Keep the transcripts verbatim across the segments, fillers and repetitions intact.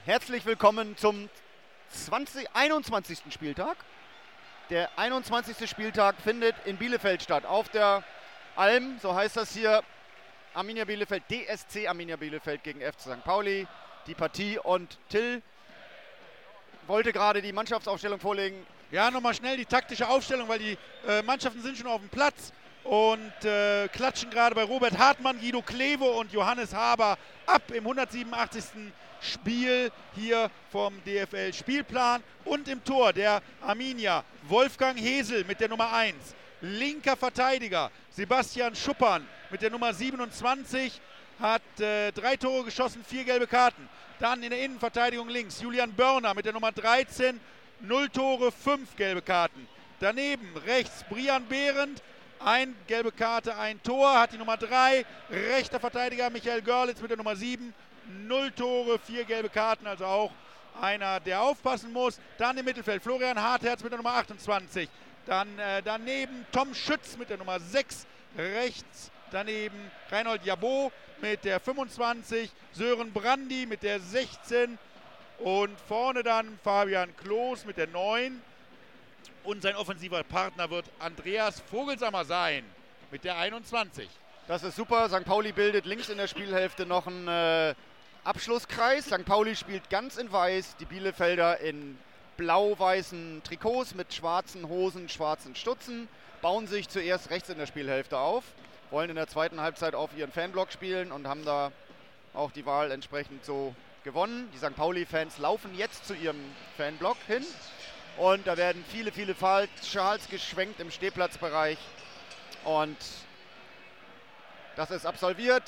Herzlich willkommen zum zwanzig, einundzwanzigsten Spieltag. Der einundzwanzigste Spieltag findet in Bielefeld statt. Auf der Alm, so heißt das hier, Arminia Bielefeld, D S C Arminia Bielefeld gegen F C Sankt Pauli. Die Partie und Till wollte gerade die Mannschaftsaufstellung vorlegen. Ja, nochmal schnell die taktische Aufstellung, weil die äh, Mannschaften sind schon auf dem Platz und äh, klatschen gerade bei Robert Hartmann, Guido Kleve und Johannes Haber ab im hundertsiebenundachtzigsten Spiel hier vom D F L-Spielplan. Und im Tor der Arminia Wolfgang Hesel mit der Nummer eins. Linker Verteidiger Sebastian Schuppern mit der Nummer siebenundzwanzig. Hat äh, drei Tore geschossen, vier gelbe Karten. Dann in der Innenverteidigung links Julian Börner mit der Nummer dreizehn. Null Tore, fünf gelbe Karten. Daneben rechts Brian Behrendt. Ein gelbe Karte, ein Tor, hat die Nummer drei. Rechter Verteidiger Michael Görlitz mit der Nummer sieben. Null Tore, vier gelbe Karten, also auch einer, der aufpassen muss. Dann im Mittelfeld Florian Hartherz mit der Nummer achtundzwanzig. Dann äh, daneben Tom Schütz mit der Nummer sechs. Rechts daneben Reinhold Jabot mit der fünfundzwanzig. Sören Brandi mit der sechzehn. Und vorne dann Fabian Klos mit der neun. Und sein offensiver Partner wird Andreas Vogelsammer sein mit der einundzwanzig. Das ist super. Sankt Pauli bildet links in der Spielhälfte noch einen äh, Abschlusskreis. Sankt Pauli spielt ganz in weiß, die Bielefelder in blau-weißen Trikots mit schwarzen Hosen, schwarzen Stutzen, bauen sich zuerst rechts in der Spielhälfte auf, wollen in der zweiten Halbzeit auf ihren Fanblock spielen und haben da auch die Wahl entsprechend so gewonnen. Die Sankt Pauli-Fans laufen jetzt zu ihrem Fanblock hin und da werden viele, viele Schals geschwenkt im Stehplatzbereich und das ist absolviert.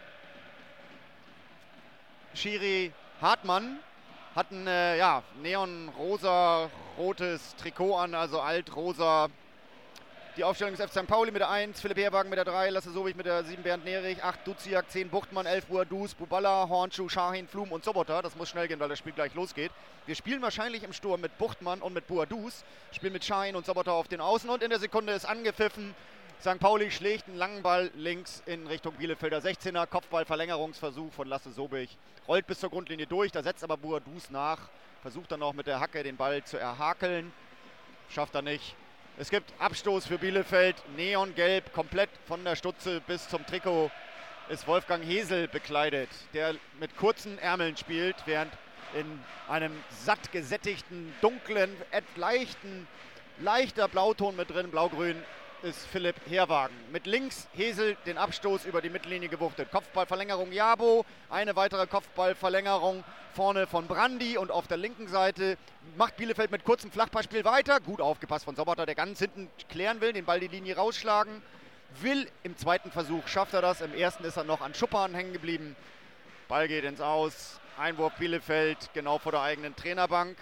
Schiri Hartmann hat ein äh, ja, neon-rosa-rotes Trikot an, also alt-rosa. Die Aufstellung ist F C Sankt Pauli mit der eins, Philipp Herwagen mit der drei, Lasse Sobich mit der sieben, Bernd Nerich, acht Duziak, zehn Buchtmann, elf Buadus, Buballa, Hornschuh, Schahin, Flum und Sobotta. Das muss schnell gehen, weil das Spiel gleich losgeht. Wir spielen wahrscheinlich im Sturm mit Buchtmann und mit Buadus, spielen mit Schahin und Sobotta auf den Außen und in der Sekunde ist angepfiffen. Sankt Pauli schlägt einen langen Ball links in Richtung Bielefelder sechzehner. Kopfball-Verlängerungsversuch von Lasse Sobich. Rollt bis zur Grundlinie durch, da setzt aber Buadus nach. Versucht dann auch mit der Hacke den Ball zu erhakeln. Schafft er nicht. Es gibt Abstoß für Bielefeld. Neongelb, komplett von der Stutze bis zum Trikot ist Wolfgang Hesel bekleidet, der mit kurzen Ärmeln spielt, während in einem satt gesättigten, dunklen, leichten, leichter Blauton mit drin, blau-grün, ist Philipp Herwagen. Mit links Hesel den Abstoß über die Mittellinie gewuchtet. Kopfballverlängerung Jabo, eine weitere Kopfballverlängerung vorne von Brandi und auf der linken Seite macht Bielefeld mit kurzem Flachpassspiel weiter. Gut aufgepasst von Sobotta, der ganz hinten klären will, den Ball die Linie rausschlagen will. Im zweiten Versuch schafft er das, im ersten ist er noch an Schuppern hängen geblieben. Ball geht ins Aus, Einwurf Bielefeld genau vor der eigenen Trainerbank.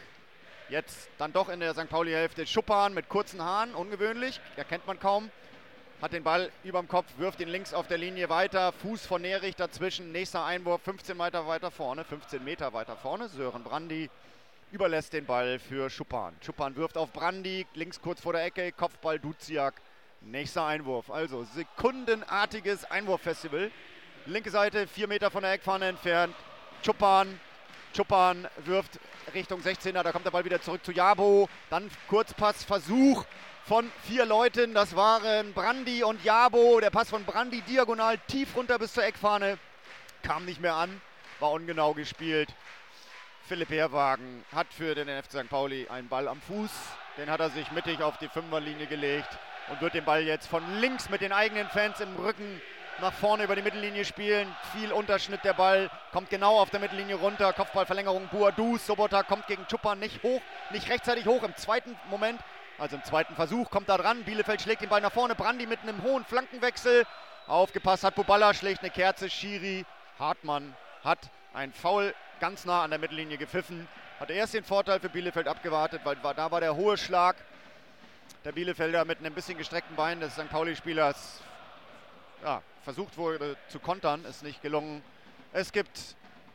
Jetzt dann doch in der Sankt Pauli-Hälfte Schuppern mit kurzen Haaren, ungewöhnlich, erkennt man kaum. Hat den Ball überm Kopf, wirft ihn links auf der Linie weiter, Fuß von Nerich dazwischen, nächster Einwurf, fünfzehn Meter weiter vorne, fünfzehn Meter weiter vorne. Sören Brandi überlässt den Ball für Schuppern. Schuppern wirft auf Brandi, links kurz vor der Ecke, Kopfball Duziak, nächster Einwurf. Also sekundenartiges Einwurffestival. Linke Seite, vier Meter von der Eckfahne entfernt, Schuppern. Schuppern wirft Richtung sechzehner, da kommt der Ball wieder zurück zu Jabo. Dann Kurzpassversuch von vier Leuten, das waren Brandi und Jabo. Der Pass von Brandi diagonal tief runter bis zur Eckfahne. Kam nicht mehr an, war ungenau gespielt. Philipp Herwagen hat für den F C Sankt Pauli einen Ball am Fuß. Den hat er sich mittig auf die Fünferlinie gelegt und wird den Ball jetzt von links mit den eigenen Fans im Rücken nach vorne über die Mittellinie spielen. Viel Unterschnitt der Ball, kommt genau auf der Mittellinie runter. Kopfballverlängerung Buadus. Sobotta kommt gegen Schuppern nicht hoch, nicht rechtzeitig hoch. Im zweiten Moment, also im zweiten Versuch, kommt er dran. Bielefeld schlägt den Ball nach vorne. Brandi mit einem hohen Flankenwechsel. Aufgepasst hat Buballa, schlägt eine Kerze. Schiri Hartmann hat ein Foul ganz nah an der Mittellinie gepfiffen. Hat erst den Vorteil für Bielefeld abgewartet, weil da war der hohe Schlag der Bielefelder mit einem bisschen gestreckten Bein des Sankt Pauli-Spielers. Ja, versucht wurde zu kontern, ist nicht gelungen. Es gibt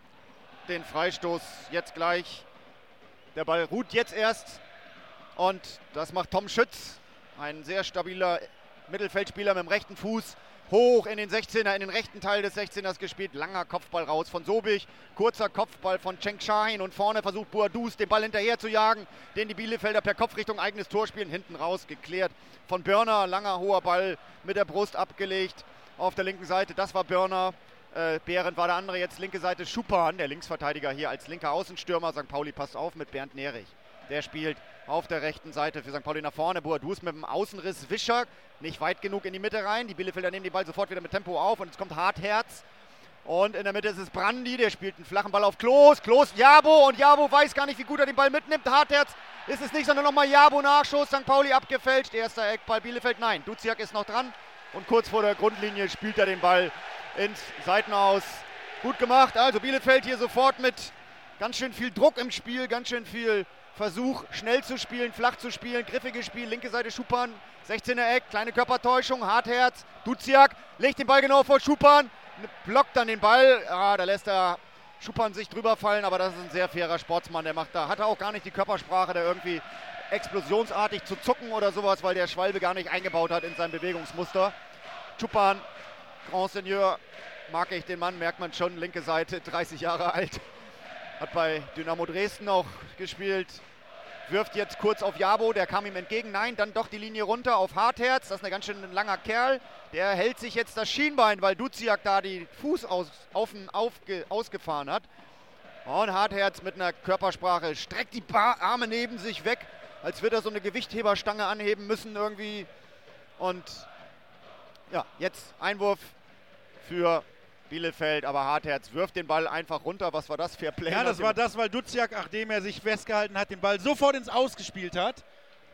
den Freistoß jetzt gleich. Der Ball ruht jetzt erst und das macht Tom Schütz, ein sehr stabiler Mittelfeldspieler mit dem rechten Fuß. hoch in den sechzehner, in den rechten Teil des sechzehners gespielt. Langer Kopfball raus von Sobich. Kurzer Kopfball von Cenk Şahin. Und vorne versucht Boadus, den Ball hinterher zu jagen, den die Bielefelder per Kopf Richtung eigenes Tor spielen. Hinten raus geklärt von Börner. Langer, hoher Ball mit der Brust abgelegt auf der linken Seite. Das war Börner. Äh, Behrendt war der andere. Jetzt linke Seite Schuppan, der Linksverteidiger hier als linker Außenstürmer. Sankt Pauli passt auf mit Bernd Nerich. Der spielt auf der rechten Seite für Sankt Pauli nach vorne. Boadus mit dem Außenriss. Wischer nicht weit genug in die Mitte rein. Die Bielefelder nehmen den Ball sofort wieder mit Tempo auf. Und jetzt kommt Hartherz. Und in der Mitte ist es Brandi. Der spielt einen flachen Ball auf Klos. Klos, Jabo. Und Jabo weiß gar nicht, wie gut er den Ball mitnimmt. Hartherz ist es nicht, sondern nochmal Jabo Nachschuss. Sankt Pauli abgefälscht. Erster Eckball Bielefeld. Nein, Duziak ist noch dran. Und kurz vor der Grundlinie spielt er den Ball ins Seitenaus. Gut gemacht. Also Bielefeld hier sofort mit ganz schön viel Druck im Spiel. Ganz schön viel Versuch, schnell zu spielen, flach zu spielen, griffiges Spiel, linke Seite Schuppan, sechzehner Eck, kleine Körpertäuschung, Hartherz, Duziak, legt den Ball genau vor Schuppan, blockt dann den Ball, ah, da lässt er Schuppan sich drüber fallen, aber das ist ein sehr fairer Sportsmann, der macht da, hat er auch gar nicht die Körpersprache, da irgendwie explosionsartig zu zucken oder sowas, weil der Schwalbe gar nicht eingebaut hat in sein Bewegungsmuster. Schuppan, Grand Seigneur, mag ich den Mann, merkt man schon, linke Seite, dreißig Jahre alt. Hat bei Dynamo Dresden auch gespielt, wirft jetzt kurz auf Jabo, der kam ihm entgegen, nein, dann doch die Linie runter auf Hartherz, das ist ein ganz schön langer Kerl, der hält sich jetzt das Schienbein, weil Duziak da die Fuß aus, auf, aufge, ausgefahren hat. Und Hartherz mit einer Körpersprache streckt die ba Arme neben sich weg, als würde er so eine Gewichtheberstange anheben müssen irgendwie. Und ja, jetzt Einwurf für Bielefeld, aber Hartherz wirft den Ball einfach runter. Was war das für Play? Ja, das war das, weil Duziak, nachdem er sich festgehalten hat, den Ball sofort ins Aus gespielt hat.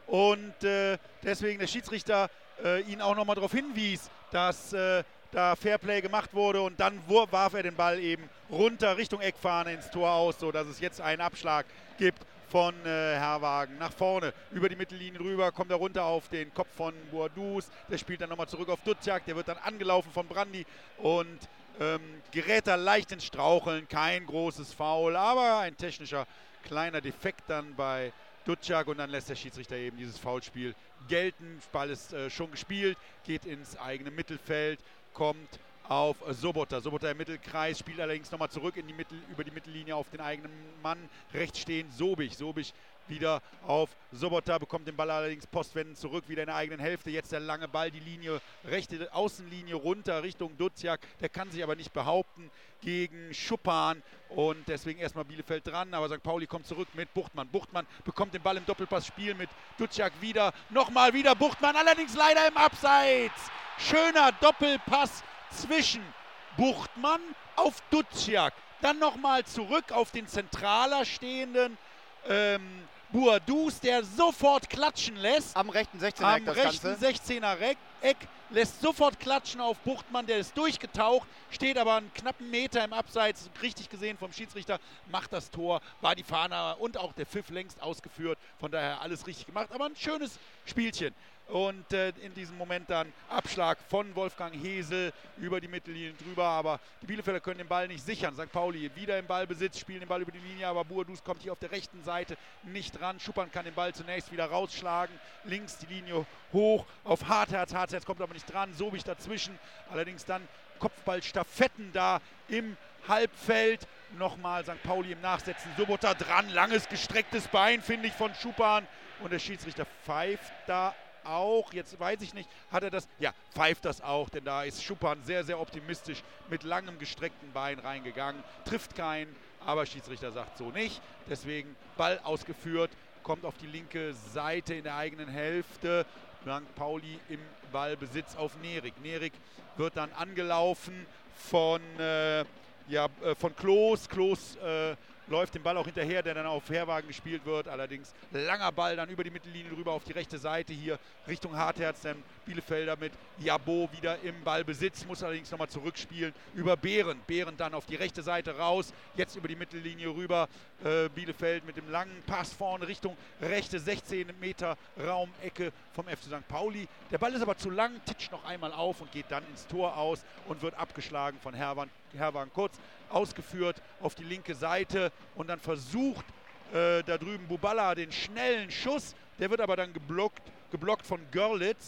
Und äh, deswegen der Schiedsrichter äh, ihn auch nochmal darauf hinwies, dass äh, da Fairplay gemacht wurde. Und dann warf er den Ball eben runter Richtung Eckfahne ins Tor aus, sodass es jetzt einen Abschlag gibt von äh, Herrwagen nach vorne. Über die Mittellinie rüber, kommt er runter auf den Kopf von Boadus. Der spielt dann nochmal zurück auf Duziak. Der wird dann angelaufen von Brandi und Ähm, gerät da leicht ins Straucheln, kein großes Foul, aber ein technischer kleiner Defekt dann bei Duziak und dann lässt der Schiedsrichter eben dieses Foulspiel gelten. Ball ist äh, schon gespielt, geht ins eigene Mittelfeld, kommt auf Sobota. Sobota im Mittelkreis, spielt allerdings nochmal zurück in die Mittel, über die Mittellinie auf den eigenen Mann. Rechts stehend Sobich. Sobich wieder auf Sobota, bekommt den Ball allerdings postwendend zurück, wieder in der eigenen Hälfte. Jetzt der lange Ball, die Linie, rechte Außenlinie runter Richtung Duziak. Der kann sich aber nicht behaupten gegen Schuppan und deswegen erstmal Bielefeld dran. Aber Sankt Pauli kommt zurück mit Buchtmann. Buchtmann bekommt den Ball im Doppelpassspiel mit Duziak wieder. Nochmal wieder Buchtmann, allerdings leider im Abseits. Schöner Doppelpass zwischen Buchtmann auf Duziak. Dann nochmal zurück auf den zentraler stehenden ähm, Boadus, der sofort klatschen lässt. Am rechten sechzehner Eck Am das rechten Ganze. sechzehner Eck lässt sofort klatschen auf Buchtmann, der ist durchgetaucht, steht aber einen knappen Meter im Abseits, richtig gesehen vom Schiedsrichter, macht das Tor, war die Fahne und auch der Pfiff längst ausgeführt, von daher alles richtig gemacht, aber ein schönes Spielchen. Und äh, in diesem Moment dann Abschlag von Wolfgang Hesel über die Mittellinie drüber, aber die Bielefelder können den Ball nicht sichern. Sankt Pauli wieder im Ballbesitz, spielen den Ball über die Linie, aber Boadus kommt hier auf der rechten Seite nicht ran. Schuppan kann den Ball zunächst wieder rausschlagen, links die Linie hoch auf Hartherz. Hartherz kommt aber nicht dran, Sobich dazwischen, allerdings dann Kopfballstaffetten da im Halbfeld. Nochmal Sankt Pauli im Nachsetzen, Sobota dran, langes gestrecktes Bein, finde ich, von Schuppan und der Schiedsrichter pfeift da auch, jetzt weiß ich nicht, hat er das, ja, pfeift das auch, denn da ist Schuppan sehr, sehr optimistisch mit langem gestreckten Bein reingegangen, trifft keinen, aber Schiedsrichter sagt so nicht, deswegen Ball ausgeführt, kommt auf die linke Seite in der eigenen Hälfte, Sankt Pauli im Ballbesitz auf Nerik. Nerik wird dann angelaufen von, äh, ja, äh, von Klos, Klos äh, läuft den Ball auch hinterher, der dann auf Herrwagen gespielt wird. Allerdings langer Ball dann über die Mittellinie rüber auf die rechte Seite hier Richtung Hartherz. Dann Bielefelder mit Jabo wieder im Ballbesitz, muss allerdings nochmal zurückspielen über Behrendt. Behrendt dann auf die rechte Seite raus, jetzt über die Mittellinie rüber. Äh, Bielefeld mit dem langen Pass vorne Richtung rechte sechzehn Meter Raumecke vom F C Sankt Pauli. Der Ball ist aber zu lang, titscht noch einmal auf und geht dann ins Tor aus und wird abgeschlagen von Herrwagen. Herrwagen kurz ausgeführt auf die linke Seite und dann versucht äh, da drüben Buballa den schnellen Schuss, der wird aber dann geblockt, geblockt von Görlitz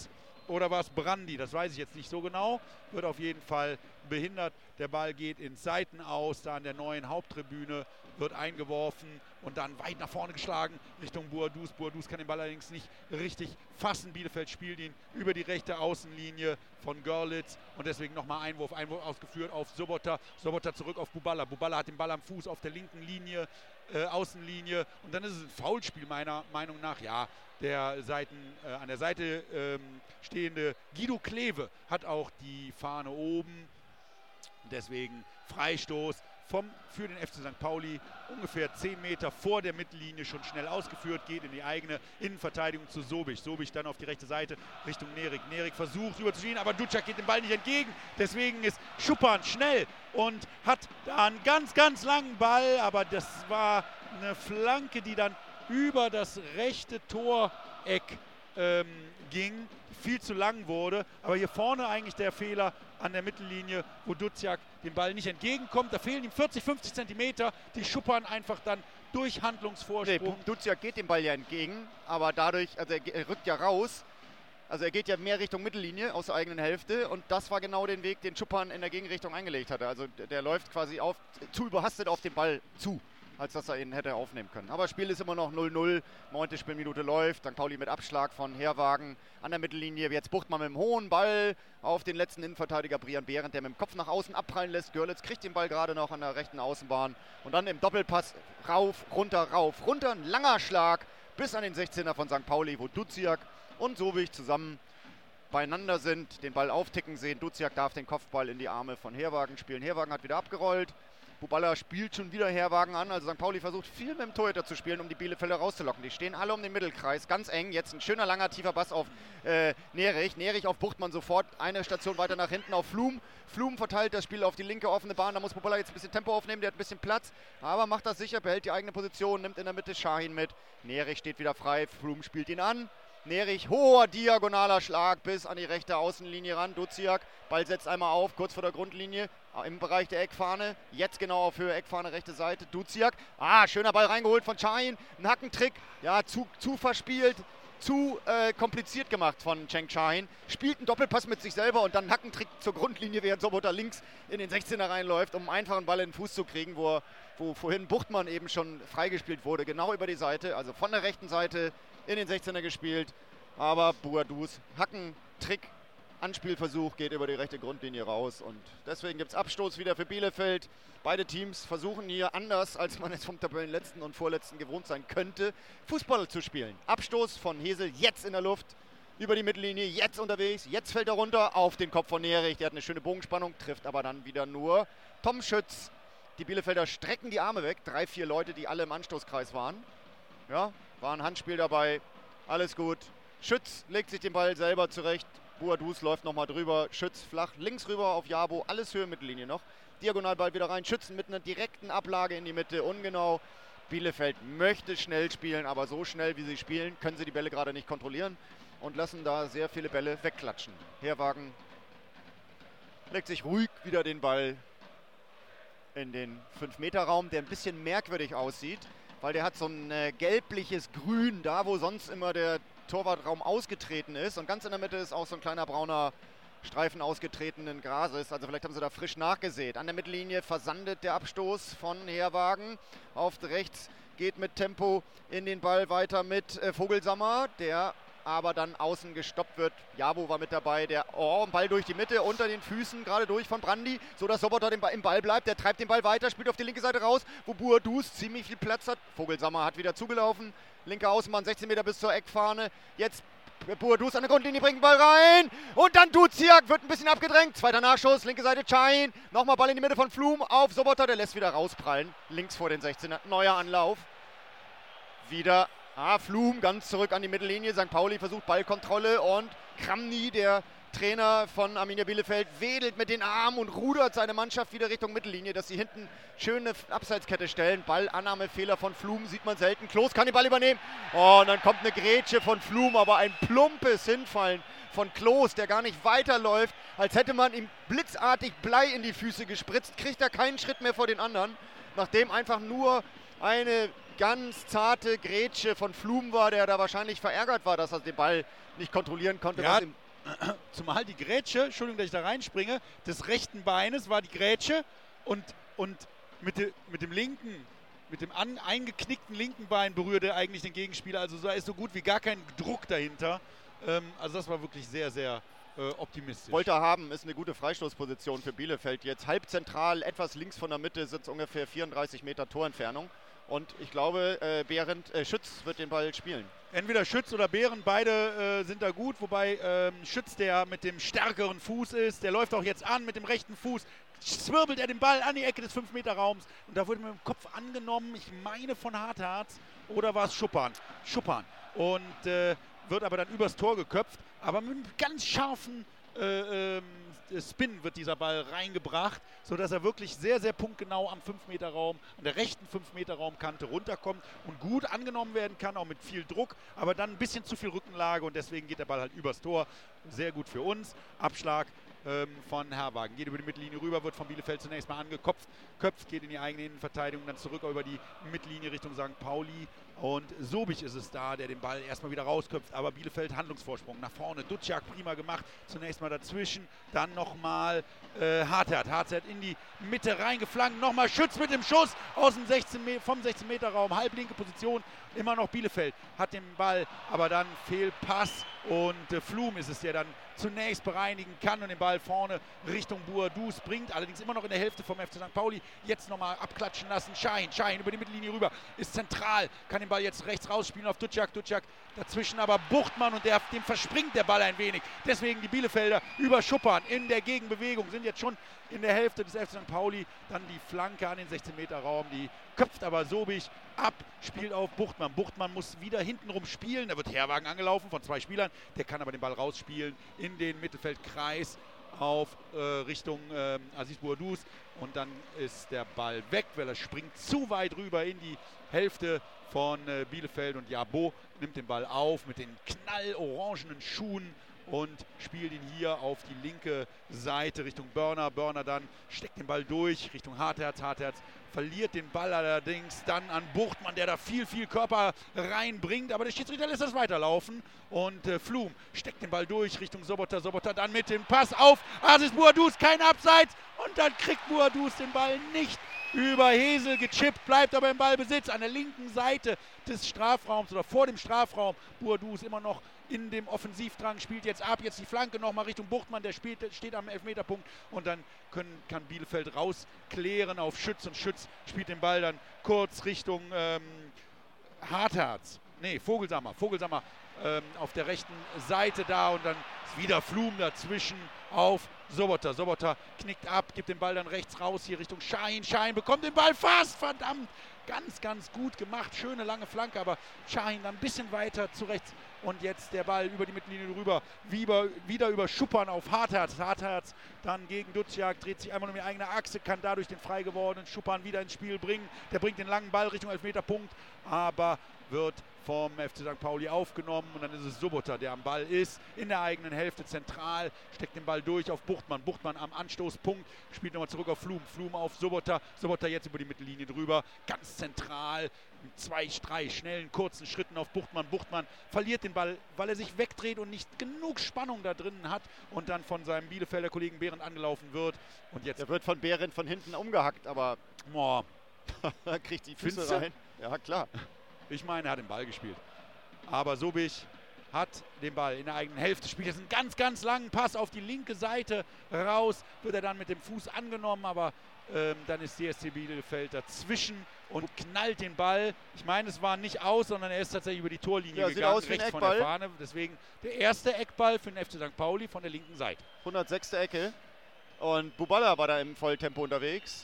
oder war es Brandi? Das weiß ich jetzt nicht so genau. Wird auf jeden Fall behindert. Der Ball geht ins Seitenaus, da an der neuen Haupttribüne, wird eingeworfen und dann weit nach vorne geschlagen Richtung Boadus. Boadus kann den Ball allerdings nicht richtig fassen. Bielefeld spielt ihn über die rechte Außenlinie von Görlitz und deswegen nochmal Einwurf. Einwurf ausgeführt auf Sobotta. Sobotta zurück auf Buballa. Buballa hat den Ball am Fuß auf der linken Linie, äh, Außenlinie und dann ist es ein Foulspiel meiner Meinung nach. Ja, der Seiten, äh, an der Seite ähm, stehende Guido Kleve hat auch die Fahne oben. Deswegen Freistoß vom, für den F C Sankt Pauli, ungefähr zehn Meter vor der Mittellinie schon schnell ausgeführt, geht in die eigene Innenverteidigung zu Sobich. Sobich dann auf die rechte Seite Richtung Nerik. Nerik versucht rüberzuziehen, aber Duciak geht dem Ball nicht entgegen. Deswegen ist Schuppan schnell und hat da einen ganz, ganz langen Ball, aber das war eine Flanke, die dann über das rechte Toreck ähm, ging, viel zu lang wurde. Aber hier vorne eigentlich der Fehler an der Mittellinie, wo Duciak dem Ball nicht entgegenkommt. Da fehlen ihm vierzig, fünfzig Zentimeter, die Schuppern einfach dann durch Handlungsvorsprung. Nee, Duciak geht dem Ball ja entgegen, aber dadurch, also er, er rückt ja raus, also er geht ja mehr Richtung Mittellinie aus der eigenen Hälfte und das war genau den Weg, den Schuppan in der Gegenrichtung eingelegt hatte. Also der, der läuft quasi auf, zu überhastet auf den Ball zu, als dass er ihn hätte aufnehmen können. Aber das Spiel ist immer noch null null, neunte Spielminute läuft, Sankt Pauli mit Abschlag von Herwagen an der Mittellinie. Jetzt Buchtmann mit dem hohen Ball auf den letzten Innenverteidiger Brian Behrendt, der mit dem Kopf nach außen abprallen lässt. Görlitz kriegt den Ball gerade noch an der rechten Außenbahn und dann im Doppelpass rauf, runter, rauf, runter. Ein langer Schlag bis an den sechzehner von Sankt Pauli, wo Duciak und Sobich zusammen beieinander sind, den Ball aufticken sehen. Duciak darf den Kopfball in die Arme von Herwagen spielen. Herwagen hat wieder abgerollt. Buballa spielt schon wieder Herwagen an, also Sankt Pauli versucht viel mit dem Torhüter zu spielen, um die Bielefelder rauszulocken. Die stehen alle um den Mittelkreis, ganz eng. Jetzt ein schöner, langer, tiefer Pass auf äh, Nerich. Nerich auf Buchtmann sofort, eine Station weiter nach hinten auf Flum. Flum verteilt das Spiel auf die linke offene Bahn, da muss Buballa jetzt ein bisschen Tempo aufnehmen, der hat ein bisschen Platz, aber macht das sicher, behält die eigene Position, nimmt in der Mitte Schahin mit. Nerich steht wieder frei, Flum spielt ihn an. Nerich, hoher diagonaler Schlag bis an die rechte Außenlinie ran. Duciak, Ball setzt einmal auf, kurz vor der Grundlinie, im Bereich der Eckfahne. Jetzt genau auf Höhe Eckfahne, rechte Seite. Duciak, ah, schöner Ball reingeholt von Schahin. Ein Hackentrick, ja, zu, zu verspielt, zu äh, kompliziert gemacht von Cheng Schahin. Spielt einen Doppelpass mit sich selber und dann einen Hackentrick zur Grundlinie, während Sobotta links in den sechzehner reinläuft, um einen einfachen Ball in den Fuß zu kriegen, wo, er, wo vorhin Buchtmann eben schon freigespielt wurde. Genau über die Seite, also von der rechten Seite in den sechzehner gespielt, aber Boadus, Hackentrick, Anspielversuch geht über die rechte Grundlinie raus und deswegen gibt es Abstoß wieder für Bielefeld. Beide Teams versuchen hier anders, als man es vom Tabellenletzten und Vorletzten gewohnt sein könnte, Fußball zu spielen. Abstoß von Hesel jetzt in der Luft, über die Mittellinie, jetzt unterwegs, jetzt fällt er runter auf den Kopf von Nerich. Der hat eine schöne Bogenspannung, trifft aber dann wieder nur Tom Schütz. Die Bielefelder strecken die Arme weg, drei, vier Leute, die alle im Anstoßkreis waren. Ja, war ein Handspiel dabei, alles gut. Schütz legt sich den Ball selber zurecht. Boadus läuft nochmal drüber. Schütz flach, links rüber auf Jabo, alles Höhe Mittellinie noch. Diagonalball wieder rein. Schützen mit einer direkten Ablage in die Mitte, ungenau. Bielefeld möchte schnell spielen, aber so schnell wie sie spielen, können sie die Bälle gerade nicht kontrollieren und lassen da sehr viele Bälle wegklatschen. Herwagen legt sich ruhig wieder den Ball in den fünf Meter Raum, der ein bisschen merkwürdig aussieht, weil der hat so ein äh, gelbliches Grün, da wo sonst immer der Torwartraum ausgetreten ist. Und ganz in der Mitte ist auch so ein kleiner brauner Streifen ausgetretenen Grases. Also vielleicht haben sie da frisch nachgesät. An der Mittellinie versandet der Abstoß von Herwagen. Auf rechts geht mit Tempo in den Ball weiter mit äh, Vogelsammer, der aber dann außen gestoppt wird. Jabo war mit dabei, der oh, Ball durch die Mitte, unter den Füßen, gerade durch von Brandi, so dass Sobotta im Ball bleibt. Der treibt den Ball weiter, spielt auf die linke Seite raus, wo Boadus ziemlich viel Platz hat. Vogelsammer hat wieder zugelaufen. Linke Außenbahn, sechzehn Meter bis zur Eckfahne. Jetzt Boadus an der Grundlinie, bringt den Ball rein. Und dann Duciak, wird ein bisschen abgedrängt. Zweiter Nachschuss, linke Seite Schahin. Nochmal Ball in die Mitte von Flum auf Sobotta, der lässt wieder rausprallen. Links vor den sechzehner, neuer Anlauf. Wieder Ah, Flum ganz zurück an die Mittellinie. Sankt Pauli versucht Ballkontrolle und Kramny, der Trainer von Arminia Bielefeld, wedelt mit den Armen und rudert seine Mannschaft wieder Richtung Mittellinie, dass sie hinten schöne Abseitskette stellen. Ballannahmefehler von Flum sieht man selten. Klos kann den Ball übernehmen. Oh, und dann kommt eine Grätsche von Flum, aber ein plumpes Hinfallen von Klos, der gar nicht weiterläuft. Als hätte man ihm blitzartig Blei in die Füße gespritzt, kriegt er keinen Schritt mehr vor den anderen. Nachdem einfach nur eine ganz zarte Grätsche von Flum war, der da wahrscheinlich verärgert war, dass er den Ball nicht kontrollieren konnte. Ja, was ihm zumal die Grätsche, Entschuldigung, dass ich da reinspringe, des rechten Beines war die Grätsche und, und mit, de, mit dem linken, mit dem an, eingeknickten linken Bein berührte er eigentlich den Gegenspieler. Also da ist so gut wie gar kein Druck dahinter. Ähm, also das war wirklich sehr, sehr äh, optimistisch. Wollte haben, ist eine gute Freistoßposition für Bielefeld jetzt. Halbzentral, etwas links von der Mitte, sitzt ungefähr vierunddreißig Meter Torentfernung. Und ich glaube, äh, Behrendt, äh, Schütz wird den Ball spielen. Entweder Schütz oder Behrendt, beide äh, sind da gut, wobei ähm, Schütz, der mit dem stärkeren Fuß ist, der läuft auch jetzt an mit dem rechten Fuß, zwirbelt er den Ball an die Ecke des fünf Meter Raums und da wurde mit dem Kopf angenommen, ich meine von Hartharz, oder war es Schuppan? Schuppan. Und äh, wird aber dann übers Tor geköpft, aber mit einem ganz scharfen äh, ähm, Spin wird dieser Ball reingebracht, sodass er wirklich sehr, sehr punktgenau am fünf Meter Raum, an der rechten fünf Meter Raumkante runterkommt und gut angenommen werden kann, auch mit viel Druck, aber dann ein bisschen zu viel Rückenlage und deswegen geht der Ball halt übers Tor. Sehr gut für uns. Abschlag ähm, von Herrwagen. Geht über die Mittellinie rüber, wird von Bielefeld zunächst mal angekopft, köpft, geht in die eigene Innenverteidigung, dann zurück über die Mittellinie Richtung Sankt Pauli. Und Sobich ist es da, der den Ball erstmal wieder rausköpft, aber Bielefeld Handlungsvorsprung nach vorne. Duciak prima gemacht, zunächst mal dazwischen, dann nochmal äh, Hartert. Hartert in die Mitte reingeflankt, nochmal Schütz mit dem Schuss aus dem sechzehn, vom sechzehn Meter Raum, halblinke Position, immer noch Bielefeld hat den Ball, aber dann Fehlpass und äh, Flum ist es, der dann zunächst bereinigen kann und den Ball vorne Richtung Boadus bringt, allerdings immer noch in der Hälfte vom F C Sankt Pauli, jetzt nochmal abklatschen lassen, Schein, Schein über die Mittellinie rüber, ist zentral, kann den Ball jetzt rechts rausspielen auf Duciak, Duciak dazwischen aber Buchtmann und der, dem verspringt der Ball ein wenig, deswegen die Bielefelder über Schuppan in der Gegenbewegung, sind jetzt schon in der Hälfte des F C Sankt Pauli, dann die Flanke an den sechzehn Meter Raum, die köpft aber Sobich ab, spielt auf Buchtmann. Buchtmann muss wieder hintenrum spielen, da wird Herrwagen angelaufen von zwei Spielern, der kann aber den Ball rausspielen in den Mittelfeldkreis auf äh, Richtung äh, Aziz Boadus und dann ist der Ball weg, weil er springt zu weit rüber in die Hälfte von äh, Bielefeld und Jabo nimmt den Ball auf mit den knallorangenen Schuhen und spielt ihn hier auf die linke Seite Richtung Börner. Börner dann steckt den Ball durch Richtung Hartherz. Hartherz verliert den Ball allerdings dann an Buchtmann, der da viel, viel Körper reinbringt. Aber der Schiedsrichter lässt das weiterlaufen. Und äh, Flum steckt den Ball durch Richtung Sobotta. Sobotta dann mit dem Pass auf Aziz Boadus, kein Abseits. Und dann kriegt Boadus den Ball nicht über Hesel gechippt, bleibt aber im Ballbesitz an der linken Seite des Strafraums oder vor dem Strafraum. Boadus immer noch in dem Offensivdrang, spielt jetzt ab, jetzt die Flanke nochmal Richtung Buchtmann, der spielt, steht am Elfmeterpunkt und dann können, kann Bielefeld rausklären auf Schütz und Schütz spielt den Ball dann kurz Richtung ähm, Hartharz, nee, Vogelsammer, Vogelsammer ähm, auf der rechten Seite da und dann ist wieder Flum dazwischen auf Sobotta. Sobotta knickt ab, gibt den Ball dann rechts raus hier Richtung Schein. Schein bekommt den Ball fast, verdammt, ganz, ganz gut gemacht, schöne lange Flanke, aber Schein dann ein bisschen weiter zu rechts und jetzt der Ball über die Mittellinie rüber, wieder, wieder über Schuppan auf Hartherz. Hartherz dann gegen Duciak, dreht sich einmal um die eigene Achse, kann dadurch den frei gewordenen Schuppan wieder ins Spiel bringen. Der bringt den langen Ball Richtung Elfmeterpunkt, aber wird vom F C Sankt Pauli aufgenommen und dann ist es Sobotta, der am Ball ist, in der eigenen Hälfte zentral, steckt den Ball durch auf Buchtmann. Buchtmann am Anstoßpunkt, spielt nochmal zurück auf Flum. Flum auf Sobotta. Sobotta jetzt über die Mittellinie drüber, ganz zentral, mit zwei, drei schnellen, kurzen Schritten auf Buchtmann. Buchtmann verliert den Ball, weil er sich wegdreht und nicht genug Spannung da drinnen hat und dann von seinem Bielefelder Kollegen Behrendt angelaufen wird. Und jetzt der wird von Behrendt von hinten umgehackt, aber boah, da kriegt die Füße Findste? rein. Ja, klar. Ich meine, er hat den Ball gespielt. Aber Sobich hat den Ball in der eigenen Hälfte, spielt jetzt einen ganz, ganz langen Pass auf die linke Seite raus, wird er dann mit dem Fuß angenommen, aber ähm, dann ist C S C Bielefeld dazwischen und knallt den Ball. Ich meine, es war nicht aus, sondern er ist tatsächlich über die Torlinie Ja, sieht gegangen, aus wie ein rechts von der Eckball. Fahne. Deswegen der erste Eckball für den F C Sankt Pauli von der linken Seite. hundertsechste Ecke und Buballa war da im Volltempo unterwegs.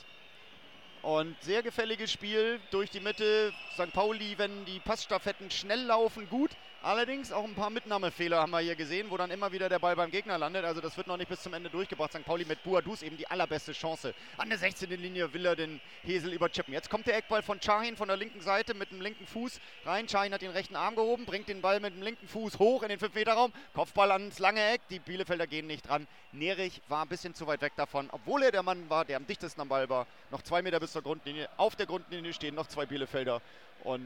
Und sehr gefälliges Spiel durch die Mitte. Sankt Pauli, wenn die Passstaffetten schnell laufen, gut. Allerdings auch ein paar Mitnahmefehler haben wir hier gesehen, wo dann immer wieder der Ball beim Gegner landet. Also das wird noch nicht bis zum Ende durchgebracht. Sankt Pauli mit Boadus eben die allerbeste Chance. An der sechzehnten Linie will er den Hesel überchippen. Jetzt kommt der Eckball von Şahin von der linken Seite mit dem linken Fuß rein. Şahin hat den rechten Arm gehoben, bringt den Ball mit dem linken Fuß hoch in den fünf Meter Raum. Kopfball ans lange Eck. Die Bielefelder gehen nicht dran. Nerich war ein bisschen zu weit weg davon, obwohl er der Mann war, der am dichtesten am Ball war. Noch zwei Meter bis zur Grundlinie. Auf der Grundlinie stehen noch zwei Bielefelder. Und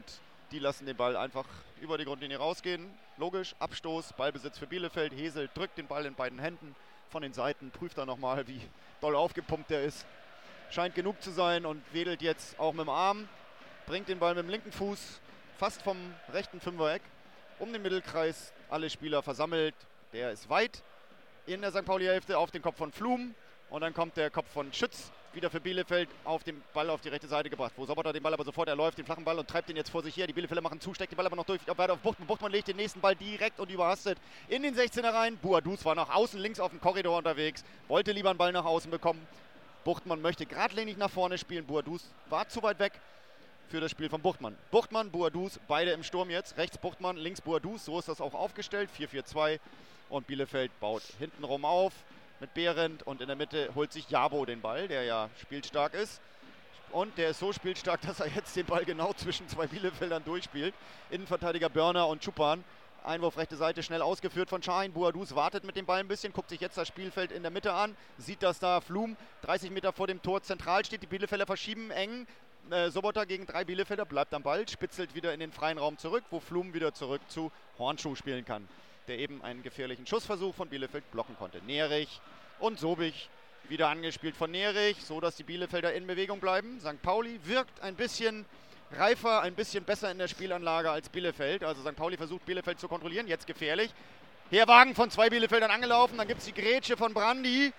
Die lassen den Ball einfach über die Grundlinie rausgehen. Logisch, Abstoß, Ballbesitz für Bielefeld. Hesel drückt den Ball in beiden Händen von den Seiten, prüft dann nochmal, wie doll aufgepumpt der ist. Scheint genug zu sein und wedelt jetzt auch mit dem Arm. Bringt den Ball mit dem linken Fuß fast vom rechten Fünfereck um den Mittelkreis. Alle Spieler versammelt. Der ist weit in der Sankt Pauli-Hälfte auf den Kopf von Flum. Und dann kommt der Kopf von Schütz wieder für Bielefeld auf den Ball auf die rechte Seite gebracht. Wo Sobotta den Ball aber sofort erläuft, den flachen Ball und treibt ihn jetzt vor sich her. Die Bielefelder machen zu, steckt den Ball aber noch durch, weiter auf Buchtmann. Buchtmann legt den nächsten Ball direkt und überhastet in den sechzehner rein. Boadus war nach außen links auf dem Korridor unterwegs, wollte lieber einen Ball nach außen bekommen. Buchtmann möchte geradlinig nach vorne spielen. Boadus war zu weit weg für das Spiel von Buchtmann. Buchtmann, Boadus, beide im Sturm jetzt. Rechts Buchtmann, links Boadus. So ist das auch aufgestellt. vier vier zwei. Und Bielefeld baut hintenrum auf mit Behrendt. Und in der Mitte holt sich Jabo den Ball, der ja spielstark ist. Und der ist so spielstark, dass er jetzt den Ball genau zwischen zwei Bielefeldern durchspielt. Innenverteidiger Börner und Chupan. Einwurf rechte Seite schnell ausgeführt von Şahin. Boadus wartet mit dem Ball ein bisschen, guckt sich jetzt das Spielfeld in der Mitte an. Sieht, dass da Flum dreißig Meter vor dem Tor zentral steht. Die Bielefelder verschieben eng. Äh, Sobotta gegen drei Bielefelder bleibt am Ball, spitzelt wieder in den freien Raum zurück, wo Flum wieder zurück zu Hornschuh spielen kann, der eben einen gefährlichen Schussversuch von Bielefeld blocken konnte. Nerich und Sobich wieder angespielt von Nerich, so dass die Bielefelder in Bewegung bleiben. Sankt Pauli wirkt ein bisschen reifer, ein bisschen besser in der Spielanlage als Bielefeld. Also Sankt Pauli versucht Bielefeld zu kontrollieren, jetzt gefährlich. Herwagen von zwei Bielefeldern angelaufen, dann gibt es die Grätsche von Brandi.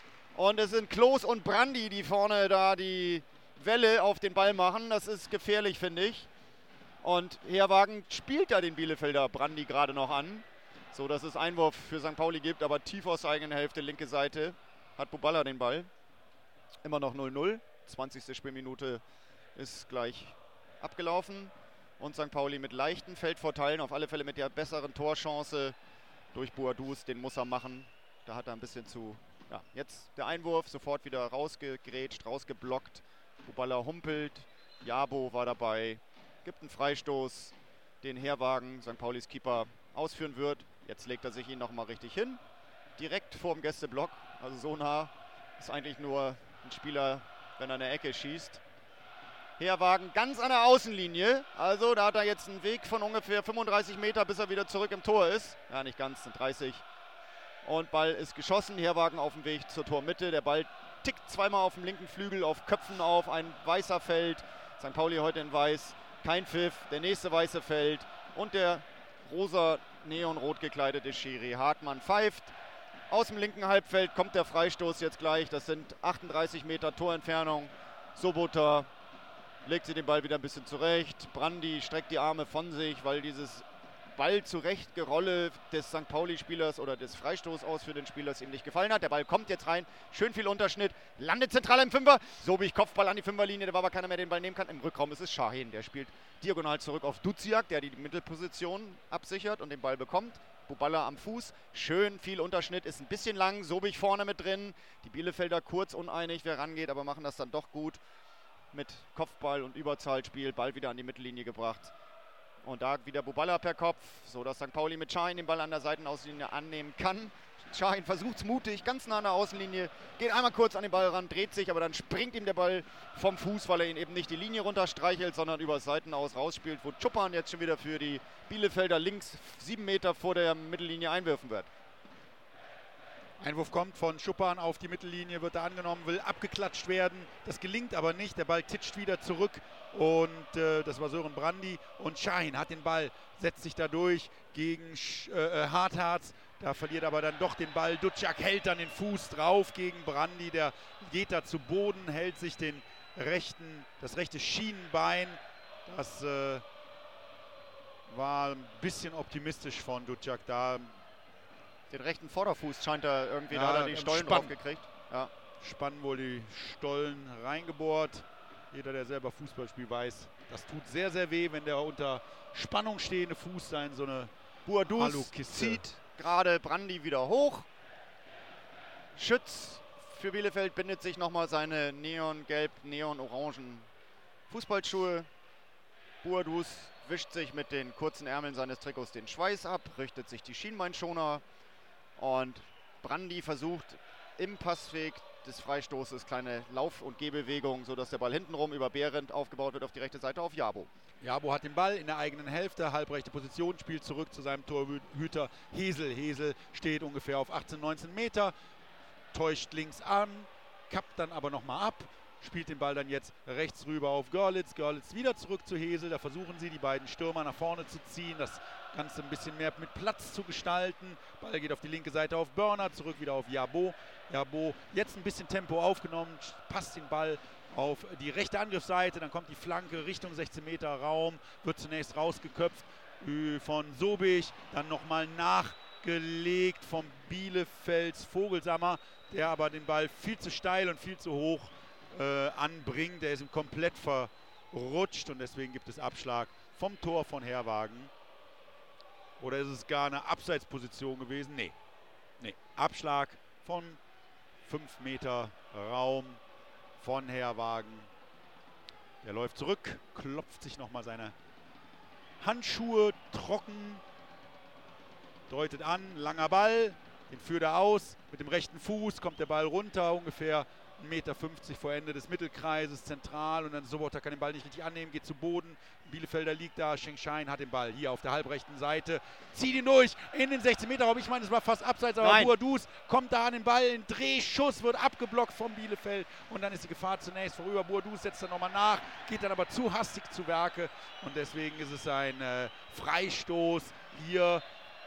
Und es sind Klos und Brandi, die vorne da die Welle auf den Ball machen. Das ist gefährlich, finde ich. Und Herwagen spielt da den Bielefelder Brandi gerade noch an, so dass es Einwurf für Sankt Pauli gibt, aber tief aus der eigenen Hälfte, linke Seite, hat Buballa den Ball. Immer noch null null. zwanzigste Spielminute ist gleich abgelaufen. Und Sankt Pauli mit leichten Feldvorteilen, auf alle Fälle mit der besseren Torchance durch Boadus. Den muss er machen. Da hat er ein bisschen zu... Ja, jetzt der Einwurf, sofort wieder rausgegrätscht, rausgeblockt. Buballa humpelt, Jabo war dabei, gibt einen Freistoß, den Herwagen, Sankt Paulis Keeper, ausführen wird. Jetzt legt er sich ihn nochmal richtig hin, direkt vor dem Gästeblock, also so nah ist eigentlich nur ein Spieler, wenn er eine Ecke schießt. Herwagen ganz an der Außenlinie, also da hat er jetzt einen Weg von ungefähr fünfunddreißig Meter, bis er wieder zurück im Tor ist. Ja, nicht ganz, sind dreißig. Und Ball ist geschossen, Herwagen auf dem Weg zur Tormitte, der Ball tickt zweimal auf dem linken Flügel, auf Köpfen auf, ein weißer Feld. Sankt Pauli heute in weiß, kein Pfiff, der nächste weiße Feld und der rosa neonrot gekleidete Schiri Hartmann pfeift. Aus dem linken Halbfeld kommt der Freistoß jetzt gleich, das sind achtunddreißig Meter Torentfernung. Sobotta legt sie den Ball wieder ein bisschen zurecht, Brandi streckt die Arme von sich, weil dieses Ball zurecht Gerolle des Sankt Pauli-Spielers oder des Freistoß aus für den Spieler ihm nicht gefallen hat. Der Ball kommt jetzt rein, schön viel Unterschnitt, landet zentral im Fünfer. Sobich Kopfball an die Fünferlinie, da war aber keiner mehr, den Ball nehmen kann. Im Rückraum ist es Şahin, der spielt diagonal zurück auf Duziak, der die Mittelposition absichert und den Ball bekommt. Buballa am Fuß, schön viel Unterschnitt, ist ein bisschen lang, Sobich vorne mit drin. Die Bielefelder kurz uneinig, wer rangeht, aber machen das dann doch gut mit Kopfball und Überzahlspiel. Ball wieder an die Mittellinie gebracht. Und da wieder Buballa per Kopf, so dass Sankt Pauli mit Şahin den Ball an der Seitenaußenlinie annehmen kann. Şahin versucht es mutig, ganz nah an der Außenlinie, geht einmal kurz an den Ball ran, dreht sich, aber dann springt ihm der Ball vom Fuß, weil er ihn eben nicht die Linie runterstreichelt, sondern über Seiten aus rausspielt, wo Chupan jetzt schon wieder für die Bielefelder links sieben Meter vor der Mittellinie einwürfen wird. Einwurf kommt von Chupan auf die Mittellinie, wird da angenommen, will abgeklatscht werden. Das gelingt aber nicht. Der Ball titscht wieder zurück und äh, das war Sören Brandi. Und Şahin hat den Ball, setzt sich da durch gegen äh, Hartharz. Da verliert aber dann doch den Ball. Duziak hält dann den Fuß drauf gegen Brandi. Der geht da zu Boden, hält sich den rechten, das rechte Schienenbein. Das äh, war ein bisschen optimistisch von Duziak da. Den rechten Vorderfuß scheint er irgendwie, ja, da hat er die Stollen Spann. drauf gekriegt. Ja. Spannen wohl die Stollen reingebohrt. Jeder, der selber Fußball spielt, weiß, das tut sehr, sehr weh, wenn der unter Spannung stehende Fuß da in so eine Boadus Alukiste zieht gerade Brandi wieder hoch. Schütz für Bielefeld bindet sich nochmal seine neongelb, neon-orangen Fußballschuhe. Boadus wischt sich mit den kurzen Ärmeln seines Trikots den Schweiß ab, richtet sich die Schienbeinschoner und Brandi versucht im Passweg des Freistoßes kleine Lauf- und Gehbewegung, sodass der Ball hintenrum über Behrendt aufgebaut wird auf die rechte Seite auf Jabo. Jabo hat den Ball in der eigenen Hälfte, halbrechte Position, spielt zurück zu seinem Torhüter Hesel. Hesel steht ungefähr auf achtzehn, neunzehn Meter, täuscht links an, kappt dann aber nochmal ab, spielt den Ball dann jetzt rechts rüber auf Görlitz. Görlitz wieder zurück zu Hesel, da versuchen sie, die beiden Stürmer nach vorne zu ziehen, das Ganze ein bisschen mehr mit Platz zu gestalten. Ball geht auf die linke Seite auf Börner, zurück wieder auf Jabo. Jabo jetzt ein bisschen Tempo aufgenommen, passt den Ball auf die rechte Angriffsseite, dann kommt die Flanke Richtung sechzehn Meter Raum, wird zunächst rausgeköpft von Sobich, dann nochmal nachgelegt vom Bielefelds Vogelsammer, der aber den Ball viel zu steil und viel zu hoch äh, anbringt. Der ist ihm komplett verrutscht und deswegen gibt es Abschlag vom Tor von Herwagen. Oder ist es gar eine Abseitsposition gewesen? Nee. Nee. Abschlag von fünf Meter Raum von Herwagen. Der läuft zurück, klopft sich nochmal seine Handschuhe trocken, deutet an, langer Ball, den führt er aus, mit dem rechten Fuß kommt der Ball runter, ungefähr ein Meter fünfzig vor Ende des Mittelkreises, zentral, und dann Sobotta kann den Ball nicht richtig annehmen, geht zu Boden. Bielefelder liegt da, Schengschain hat den Ball hier auf der halbrechten Seite, zieht ihn durch in den sechzehn Meter Raum. Ich meine, es war fast abseits, aber Boadus kommt da an den Ball, ein Drehschuss wird abgeblockt vom Bielefeld und dann ist die Gefahr zunächst vorüber. Boadus setzt dann nochmal nach, geht dann aber zu hastig zu Werke und deswegen ist es ein äh, Freistoß hier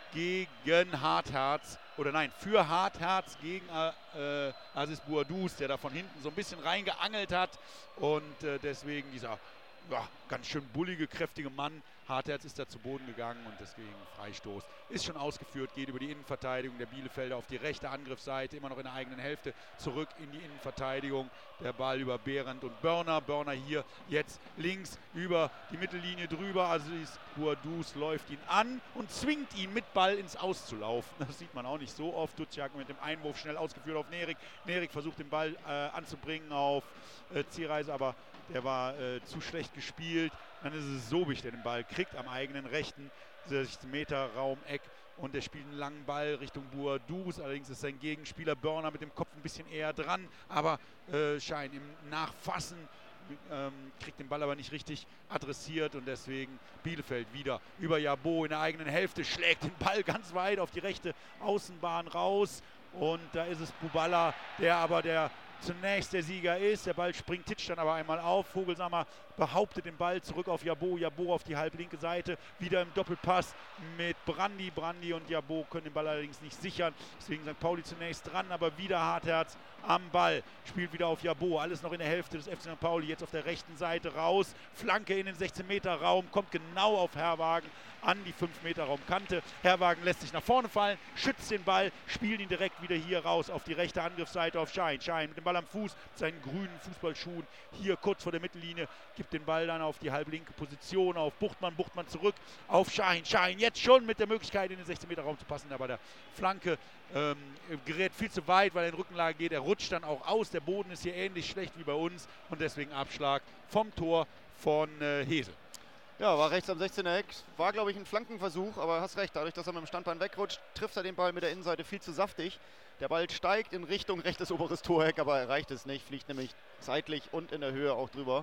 gegen Hartherz, oder nein, für Hartherz gegen äh, äh, Aziz Boadus, der da von hinten so ein bisschen reingeangelt hat und äh, deswegen dieser ja, ganz schön bullige, kräftige Mann. Hartherz ist da zu Boden gegangen und deswegen Freistoß. Ist schon ausgeführt, geht über die Innenverteidigung der Bielefelder auf die rechte Angriffsseite, immer noch in der eigenen Hälfte, zurück in die Innenverteidigung. Der Ball über Behrendt und Börner. Börner hier jetzt links über die Mittellinie drüber. Aziz Boadus läuft ihn an und zwingt ihn mit Ball ins Auszulaufen. Das sieht man auch nicht so oft. Duciak mit dem Einwurf schnell ausgeführt auf Nerik. Nerik versucht den Ball äh, anzubringen auf äh, Zierreise, aber der war äh, zu schlecht gespielt. Dann ist es Sobich, der den Ball kriegt am eigenen rechten sechzehn Meter Raum Eck und der spielt einen langen Ball Richtung Boadus. Allerdings ist sein Gegenspieler Börner mit dem Kopf ein bisschen eher dran, aber äh, Schein im Nachfassen ähm, kriegt den Ball aber nicht richtig adressiert und deswegen Bielefeld wieder über Jabo in der eigenen Hälfte, schlägt den Ball ganz weit auf die rechte Außenbahn raus und da ist es Buballa, der aber der zunächst der Sieger ist. Der Ball springt, titscht dann aber einmal auf. Vogelsammer behauptet den Ball zurück auf Jabo. Jabo auf die halblinke Seite. Wieder im Doppelpass mit Brandi. Brandi und Jabo können den Ball allerdings nicht sichern. Deswegen Sankt Pauli zunächst dran, aber wieder Hartherz am Ball. Spielt wieder auf Jabo. Alles noch in der Hälfte des F C Sankt Pauli. Jetzt auf der rechten Seite raus. Flanke in den sechzehn Meter Raum. Kommt genau auf Herwagen an die fünf Meter Raumkante. Herwagen lässt sich nach vorne fallen, schützt den Ball, spielt ihn direkt wieder hier raus auf die rechte Angriffsseite auf Schein. Schein mit dem Ball am Fuß, seinen grünen Fußballschuhen hier kurz vor der Mittellinie, gibt den Ball dann auf die halblinke Position auf Buchtmann. Buchtmann zurück auf Schein. Schein jetzt schon mit der Möglichkeit in den sechzehn Meter Raum zu passen, aber der Flanke ähm, gerät viel zu weit, weil er in Rückenlage geht. Er rutscht dann auch aus. Der Boden ist hier ähnlich schlecht wie bei uns und deswegen Abschlag vom Tor von äh, Hesel. Ja, war rechts am sechzehner Eck. War, glaube ich, ein Flankenversuch, aber hast recht, dadurch, dass er mit dem Standbein wegrutscht, trifft er den Ball mit der Innenseite viel zu saftig. Der Ball steigt in Richtung rechtes oberes Toreck, aber erreicht es nicht, fliegt nämlich seitlich und in der Höhe auch drüber.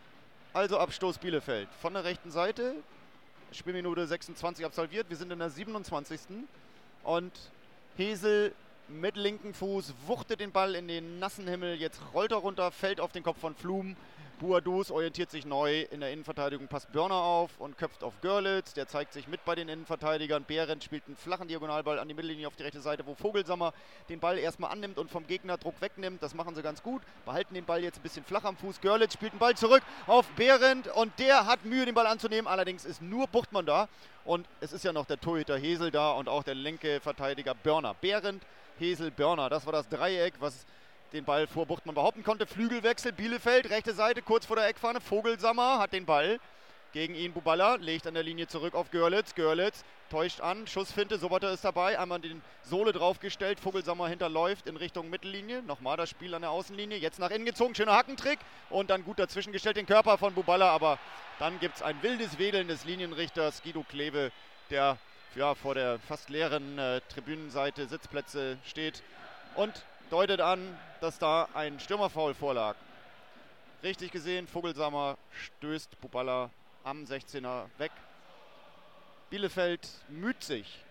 Also Abstoß Bielefeld von der rechten Seite, Spielminute sechsundzwanzig absolviert, wir sind in der siebenundzwanzigsten und Hesel mit linkem Fuß wuchtet den Ball in den nassen Himmel, jetzt rollt er runter, fällt auf den Kopf von Flum. Boadus orientiert sich neu, in der Innenverteidigung passt Börner auf und köpft auf Görlitz, der zeigt sich mit bei den Innenverteidigern. Behrendt spielt einen flachen Diagonalball an die Mittellinie auf die rechte Seite, wo Vogelsammer den Ball erstmal annimmt und vom Gegner Druck wegnimmt. Das machen sie ganz gut, behalten den Ball jetzt ein bisschen flach am Fuß. Görlitz spielt den Ball zurück auf Behrendt und der hat Mühe, den Ball anzunehmen. Allerdings ist nur Buchtmann da und es ist ja noch der Torhüter Hesel da und auch der linke Verteidiger Börner. Behrendt, Hesel, Börner, das war das Dreieck, was den Ball vor Buchtmann behaupten konnte. Flügelwechsel, Bielefeld, rechte Seite, kurz vor der Eckfahne. Vogelsammer hat den Ball. Gegen ihn Buballa, legt an der Linie zurück auf Görlitz. Görlitz täuscht an, Schussfinte, Sobotta ist dabei. Einmal den Sohle draufgestellt, Vogelsammer hinterläuft in Richtung Mittellinie. Nochmal das Spiel an der Außenlinie, jetzt nach innen gezogen, schöner Hackentrick. Und dann gut dazwischen gestellt, den Körper von Buballa. Aber dann gibt es ein wildes Wedeln des Linienrichters Guido Kleve, der ja, vor der fast leeren äh, Tribünenseite Sitzplätze steht und deutet an, dass da ein Stürmerfoul vorlag. Richtig gesehen, Vogelsammer stößt Buballa am sechzehner weg. Bielefeld müht sich,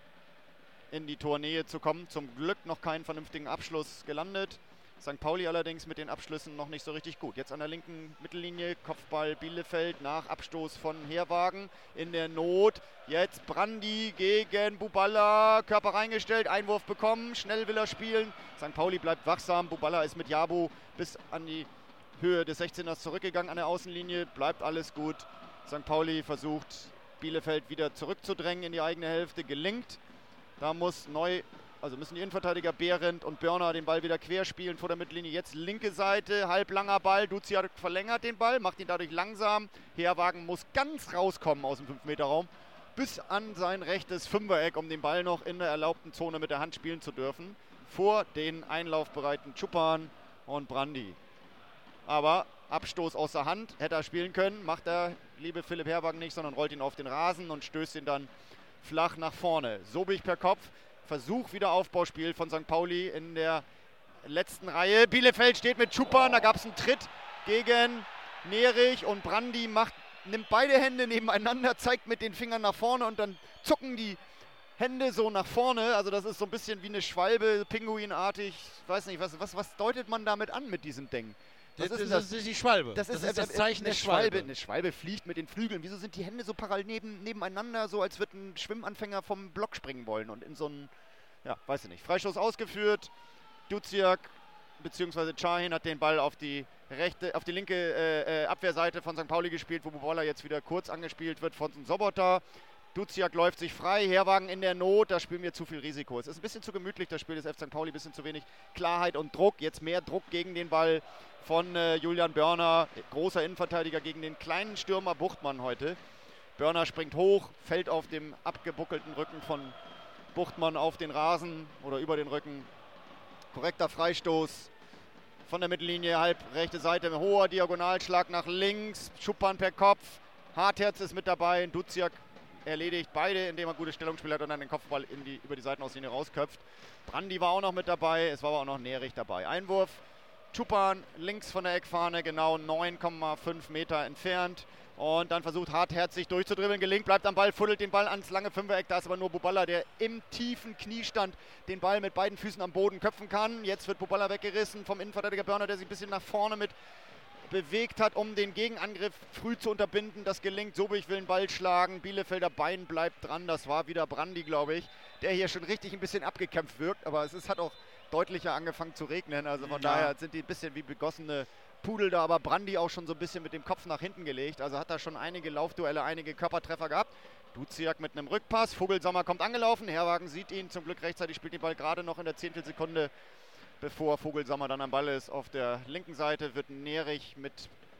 in die Tornähe zu kommen. Zum Glück noch keinen vernünftigen Abschluss gelandet. Sankt Pauli allerdings mit den Abschlüssen noch nicht so richtig gut. Jetzt an der linken Mittellinie, Kopfball Bielefeld nach Abstoß von Herwagen in der Not. Jetzt Brandi gegen Buballa, Körper reingestellt, Einwurf bekommen, schnell will er spielen. Sankt Pauli bleibt wachsam, Buballa ist mit Jabo bis an die Höhe des sechzehners zurückgegangen an der Außenlinie, bleibt alles gut. Sankt Pauli versucht Bielefeld wieder zurückzudrängen in die eigene Hälfte, gelingt. Da muss neu, also müssen die Innenverteidiger Behrendt und Börner den Ball wieder querspielen vor der Mittellinie. Jetzt linke Seite, halblanger Ball. Duziak verlängert den Ball, macht ihn dadurch langsam. Herwagen muss ganz rauskommen aus dem fünf Meter Raum bis an sein rechtes Fünfereck, um den Ball noch in der erlaubten Zone mit der Hand spielen zu dürfen. Vor den einlaufbereiten Chupan und Brandi. Aber Abstoß aus der Hand, hätte er spielen können, macht der liebe Philipp Herwagen nicht, sondern rollt ihn auf den Rasen und stößt ihn dann flach nach vorne. Sobich per Kopf. Versuch wieder Aufbauspiel von Sankt Pauli in der letzten Reihe. Bielefeld steht mit Chupan, da gab es einen Tritt gegen Nerich und Brandi macht, nimmt beide Hände nebeneinander, zeigt mit den Fingern nach vorne und dann zucken die Hände so nach vorne. Also das ist so ein bisschen wie eine Schwalbe, pinguinartig. Ich weiß nicht, was, was, was deutet man damit an mit diesem Ding? Das, das, ist, das ist die Schwalbe. Das ist das, ist das Zeichen der Schwalbe. Schwalbe. Eine Schwalbe fliegt mit den Flügeln. Wieso sind die Hände so parallel neben, nebeneinander, so als würde ein Schwimmanfänger vom Block springen wollen und in so einen, ja, weiß ich nicht. Freistoß ausgeführt. Duziak bzw. Şahin hat den Ball auf die rechte, auf die linke äh, Abwehrseite von Sankt Pauli gespielt, wo Buballa jetzt wieder kurz angespielt wird von Sobota. Duziak läuft sich frei, Herwagen in der Not, da spielen wir zu viel Risiko. Es ist ein bisschen zu gemütlich, das Spiel des F C Sankt Pauli, ein bisschen zu wenig Klarheit und Druck. Jetzt mehr Druck gegen den Ball von äh, Julian Börner, großer Innenverteidiger gegen den kleinen Stürmer Buchtmann heute. Börner springt hoch, fällt auf dem abgebuckelten Rücken von Buchtmann auf den Rasen oder über den Rücken. Korrekter Freistoß von der Mittellinie, halb rechte Seite, hoher Diagonalschlag nach links, Chupan per Kopf, Hartherz ist mit dabei, Duziak erledigt beide, indem er gute Stellungsspiel hat und dann den Kopfball in die, über die Seitenauslinie rausköpft. Brandi war auch noch mit dabei, es war aber auch noch Nerich dabei. Einwurf, Chupan links von der Eckfahne, genau neun Komma fünf Meter entfernt. Und dann versucht Hartherz sich durchzudribbeln, gelingt, bleibt am Ball, fuddelt den Ball ans lange Fünfereck. Da ist aber nur Buballa, der im tiefen Kniestand den Ball mit beiden Füßen am Boden köpfen kann. Jetzt wird Buballa weggerissen vom Innenverteidiger Börner, der sich ein bisschen nach vorne mit bewegt hat, um den Gegenangriff früh zu unterbinden. Das gelingt. Sobich will den Ball schlagen. Bielefelder Bein bleibt dran. Das war wieder Brandi, glaube ich, der hier schon richtig ein bisschen abgekämpft wirkt. Aber es ist, hat auch deutlicher angefangen zu regnen. Also von ja. daher sind die ein bisschen wie begossene Pudel da. Aber Brandi auch schon so ein bisschen mit dem Kopf nach hinten gelegt. Also hat er schon einige Laufduelle, einige Körpertreffer gehabt. Duziak mit einem Rückpass. Vogelsammer kommt angelaufen. Herwagen sieht ihn zum Glück rechtzeitig, spielt den Ball gerade noch in der Zehntelsekunde, bevor Vogelsammer dann am Ball ist. Auf der linken Seite wird Nerich mit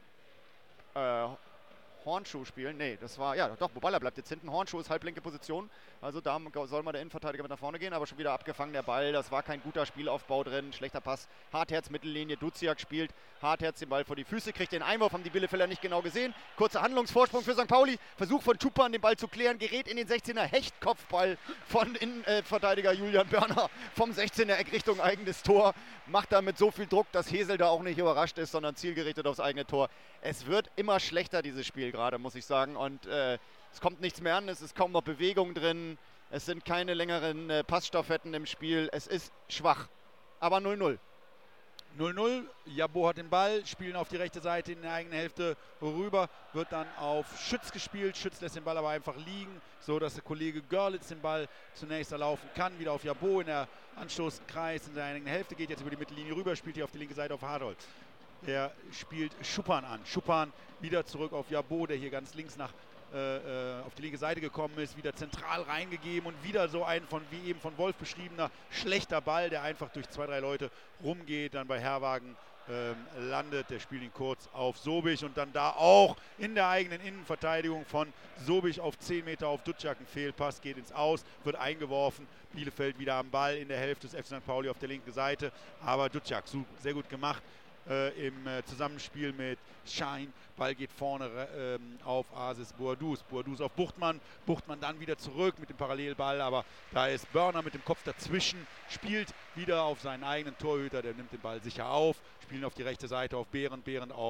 äh, Hornschuh spielen. Nee, das war, ja doch, Buballa bleibt jetzt hinten. Hornschuh ist halblinke Position. Also da soll mal der Innenverteidiger mit nach vorne gehen, aber schon wieder abgefangen der Ball. Das war kein guter Spielaufbau drin. Schlechter Pass. Hartherz Mittellinie. Duziak spielt. Hartherz den Ball vor die Füße, kriegt den Einwurf, haben die Bielefelder nicht genau gesehen. Kurzer Handlungsvorsprung für Sankt Pauli. Versuch von Chupan den Ball zu klären. Gerät in den sechzehner. Hechtkopfball von Innenverteidiger Julian Börner vom sechzehner Eck Richtung eigenes Tor. Macht damit so viel Druck, dass Hesel da auch nicht überrascht ist, sondern zielgerichtet aufs eigene Tor. Es wird immer schlechter, dieses Spiel gerade, muss ich sagen. Und äh, es kommt nichts mehr an, es ist kaum noch Bewegung drin. Es sind keine längeren äh, Passstaffetten im Spiel. Es ist schwach, aber null null. null null, Jabo hat den Ball, spielen auf die rechte Seite in der eigenen Hälfte rüber, wird dann auf Schütz gespielt. Schütz lässt den Ball aber einfach liegen, so dass der Kollege Görlitz den Ball zunächst erlaufen kann. Wieder auf Jabo in der Anstoßkreis in der eigenen Hälfte, geht jetzt über die Mittellinie rüber, spielt hier auf die linke Seite auf Hardold. Er spielt Chupan an. Chupan wieder zurück auf Jabo, der hier ganz links nach äh, auf die linke Seite gekommen ist, wieder zentral reingegeben und wieder so ein von, wie eben von Wolf beschriebener, schlechter Ball, der einfach durch zwei, drei Leute rumgeht, dann bei Herwagen ähm, landet. Der spielt ihn kurz auf Sobich und dann da auch in der eigenen Innenverteidigung von Sobich auf zehn Meter auf Duziak ein Fehlpass, geht ins Aus, wird eingeworfen. Bielefeld wieder am Ball in der Hälfte des F C Sankt Pauli auf der linken Seite, aber Duziak sehr gut gemacht. Äh, im äh, Zusammenspiel mit Şahin. Ball geht vorne äh, auf Aziz Boadus. Boadus auf Buchtmann. Buchtmann dann wieder zurück mit dem Parallelball, aber da ist Börner mit dem Kopf dazwischen, spielt wieder auf seinen eigenen Torhüter, der nimmt den Ball sicher auf, spielen auf die rechte Seite auf Behrendt, Behrendt auf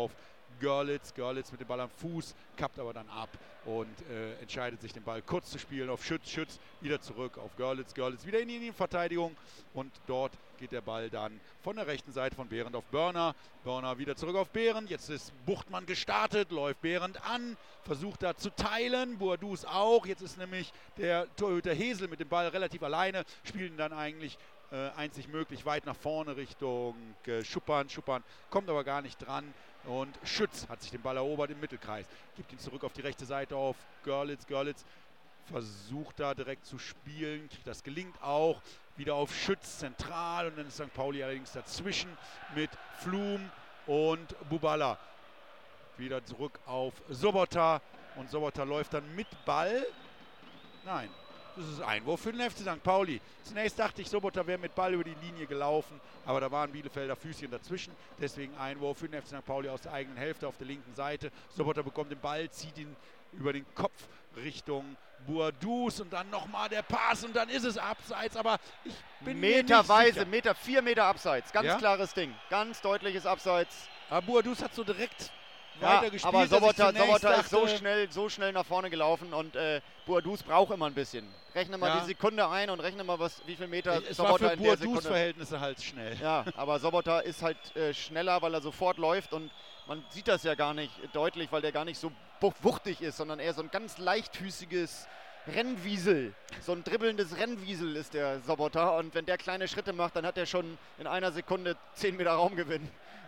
Görlitz. Görlitz mit dem Ball am Fuß, kappt aber dann ab und äh, entscheidet sich, den Ball kurz zu spielen auf Schütz. Schütz wieder zurück auf Görlitz. Görlitz wieder in die Innenverteidigung und dort geht der Ball dann von der rechten Seite von Behrendt auf Börner. Börner wieder zurück auf Behrendt. Jetzt ist Buchtmann gestartet, läuft Behrendt an, versucht da zu teilen. Boadus auch. Jetzt ist nämlich der Torhüter Hesel mit dem Ball relativ alleine, spielen dann eigentlich äh, einzig möglich weit nach vorne Richtung äh, Schuppan. Schuppan kommt aber gar nicht dran. Und Schütz hat sich den Ball erobert im Mittelkreis. Gibt ihn zurück auf die rechte Seite auf Görlitz. Görlitz versucht da direkt zu spielen. Das gelingt auch. Wieder auf Schütz zentral. Und dann ist Sankt Pauli allerdings dazwischen mit Flum und Buballa. Wieder zurück auf Sobota. Und Sobota läuft dann mit Ball. Nein, das ist Einwurf für den F C Sankt Pauli. Zunächst dachte ich, Sobota wäre mit Ball über die Linie gelaufen, aber da waren Bielefelder Füßchen dazwischen. Deswegen Einwurf für den F C Sankt Pauli aus der eigenen Hälfte auf der linken Seite. Sobota bekommt den Ball, zieht ihn über den Kopf Richtung Boadus und dann nochmal der Pass und dann ist es abseits, aber ich bin Meterweise, mir nicht sicher. Meter, vier Meter abseits. Ganz Ja? klares Ding. Ganz deutliches Abseits. Aber Boadus hat so direkt Ja, weiter gespielt. aber dass ich Sobota, zunächst Sobota ist so dachte, schnell, so schnell nach vorne gelaufen und äh, Boadus braucht immer ein bisschen. Rechne mal Ja. die Sekunde ein und rechne mal, was, wie viel Meter Es war Sobota für in der Boadus Sekunde. Verhältnisse halt schnell. Ja, aber Sobota ist halt äh, schneller, weil er sofort läuft und man sieht das ja gar nicht deutlich, weil der gar nicht so bu- wuchtig ist, sondern eher so ein ganz leichtfüßiges Rennwiesel. So ein dribbelndes Rennwiesel ist der Sobota und wenn der kleine Schritte macht, dann hat er schon in einer Sekunde zehn Meter Raumgewinn.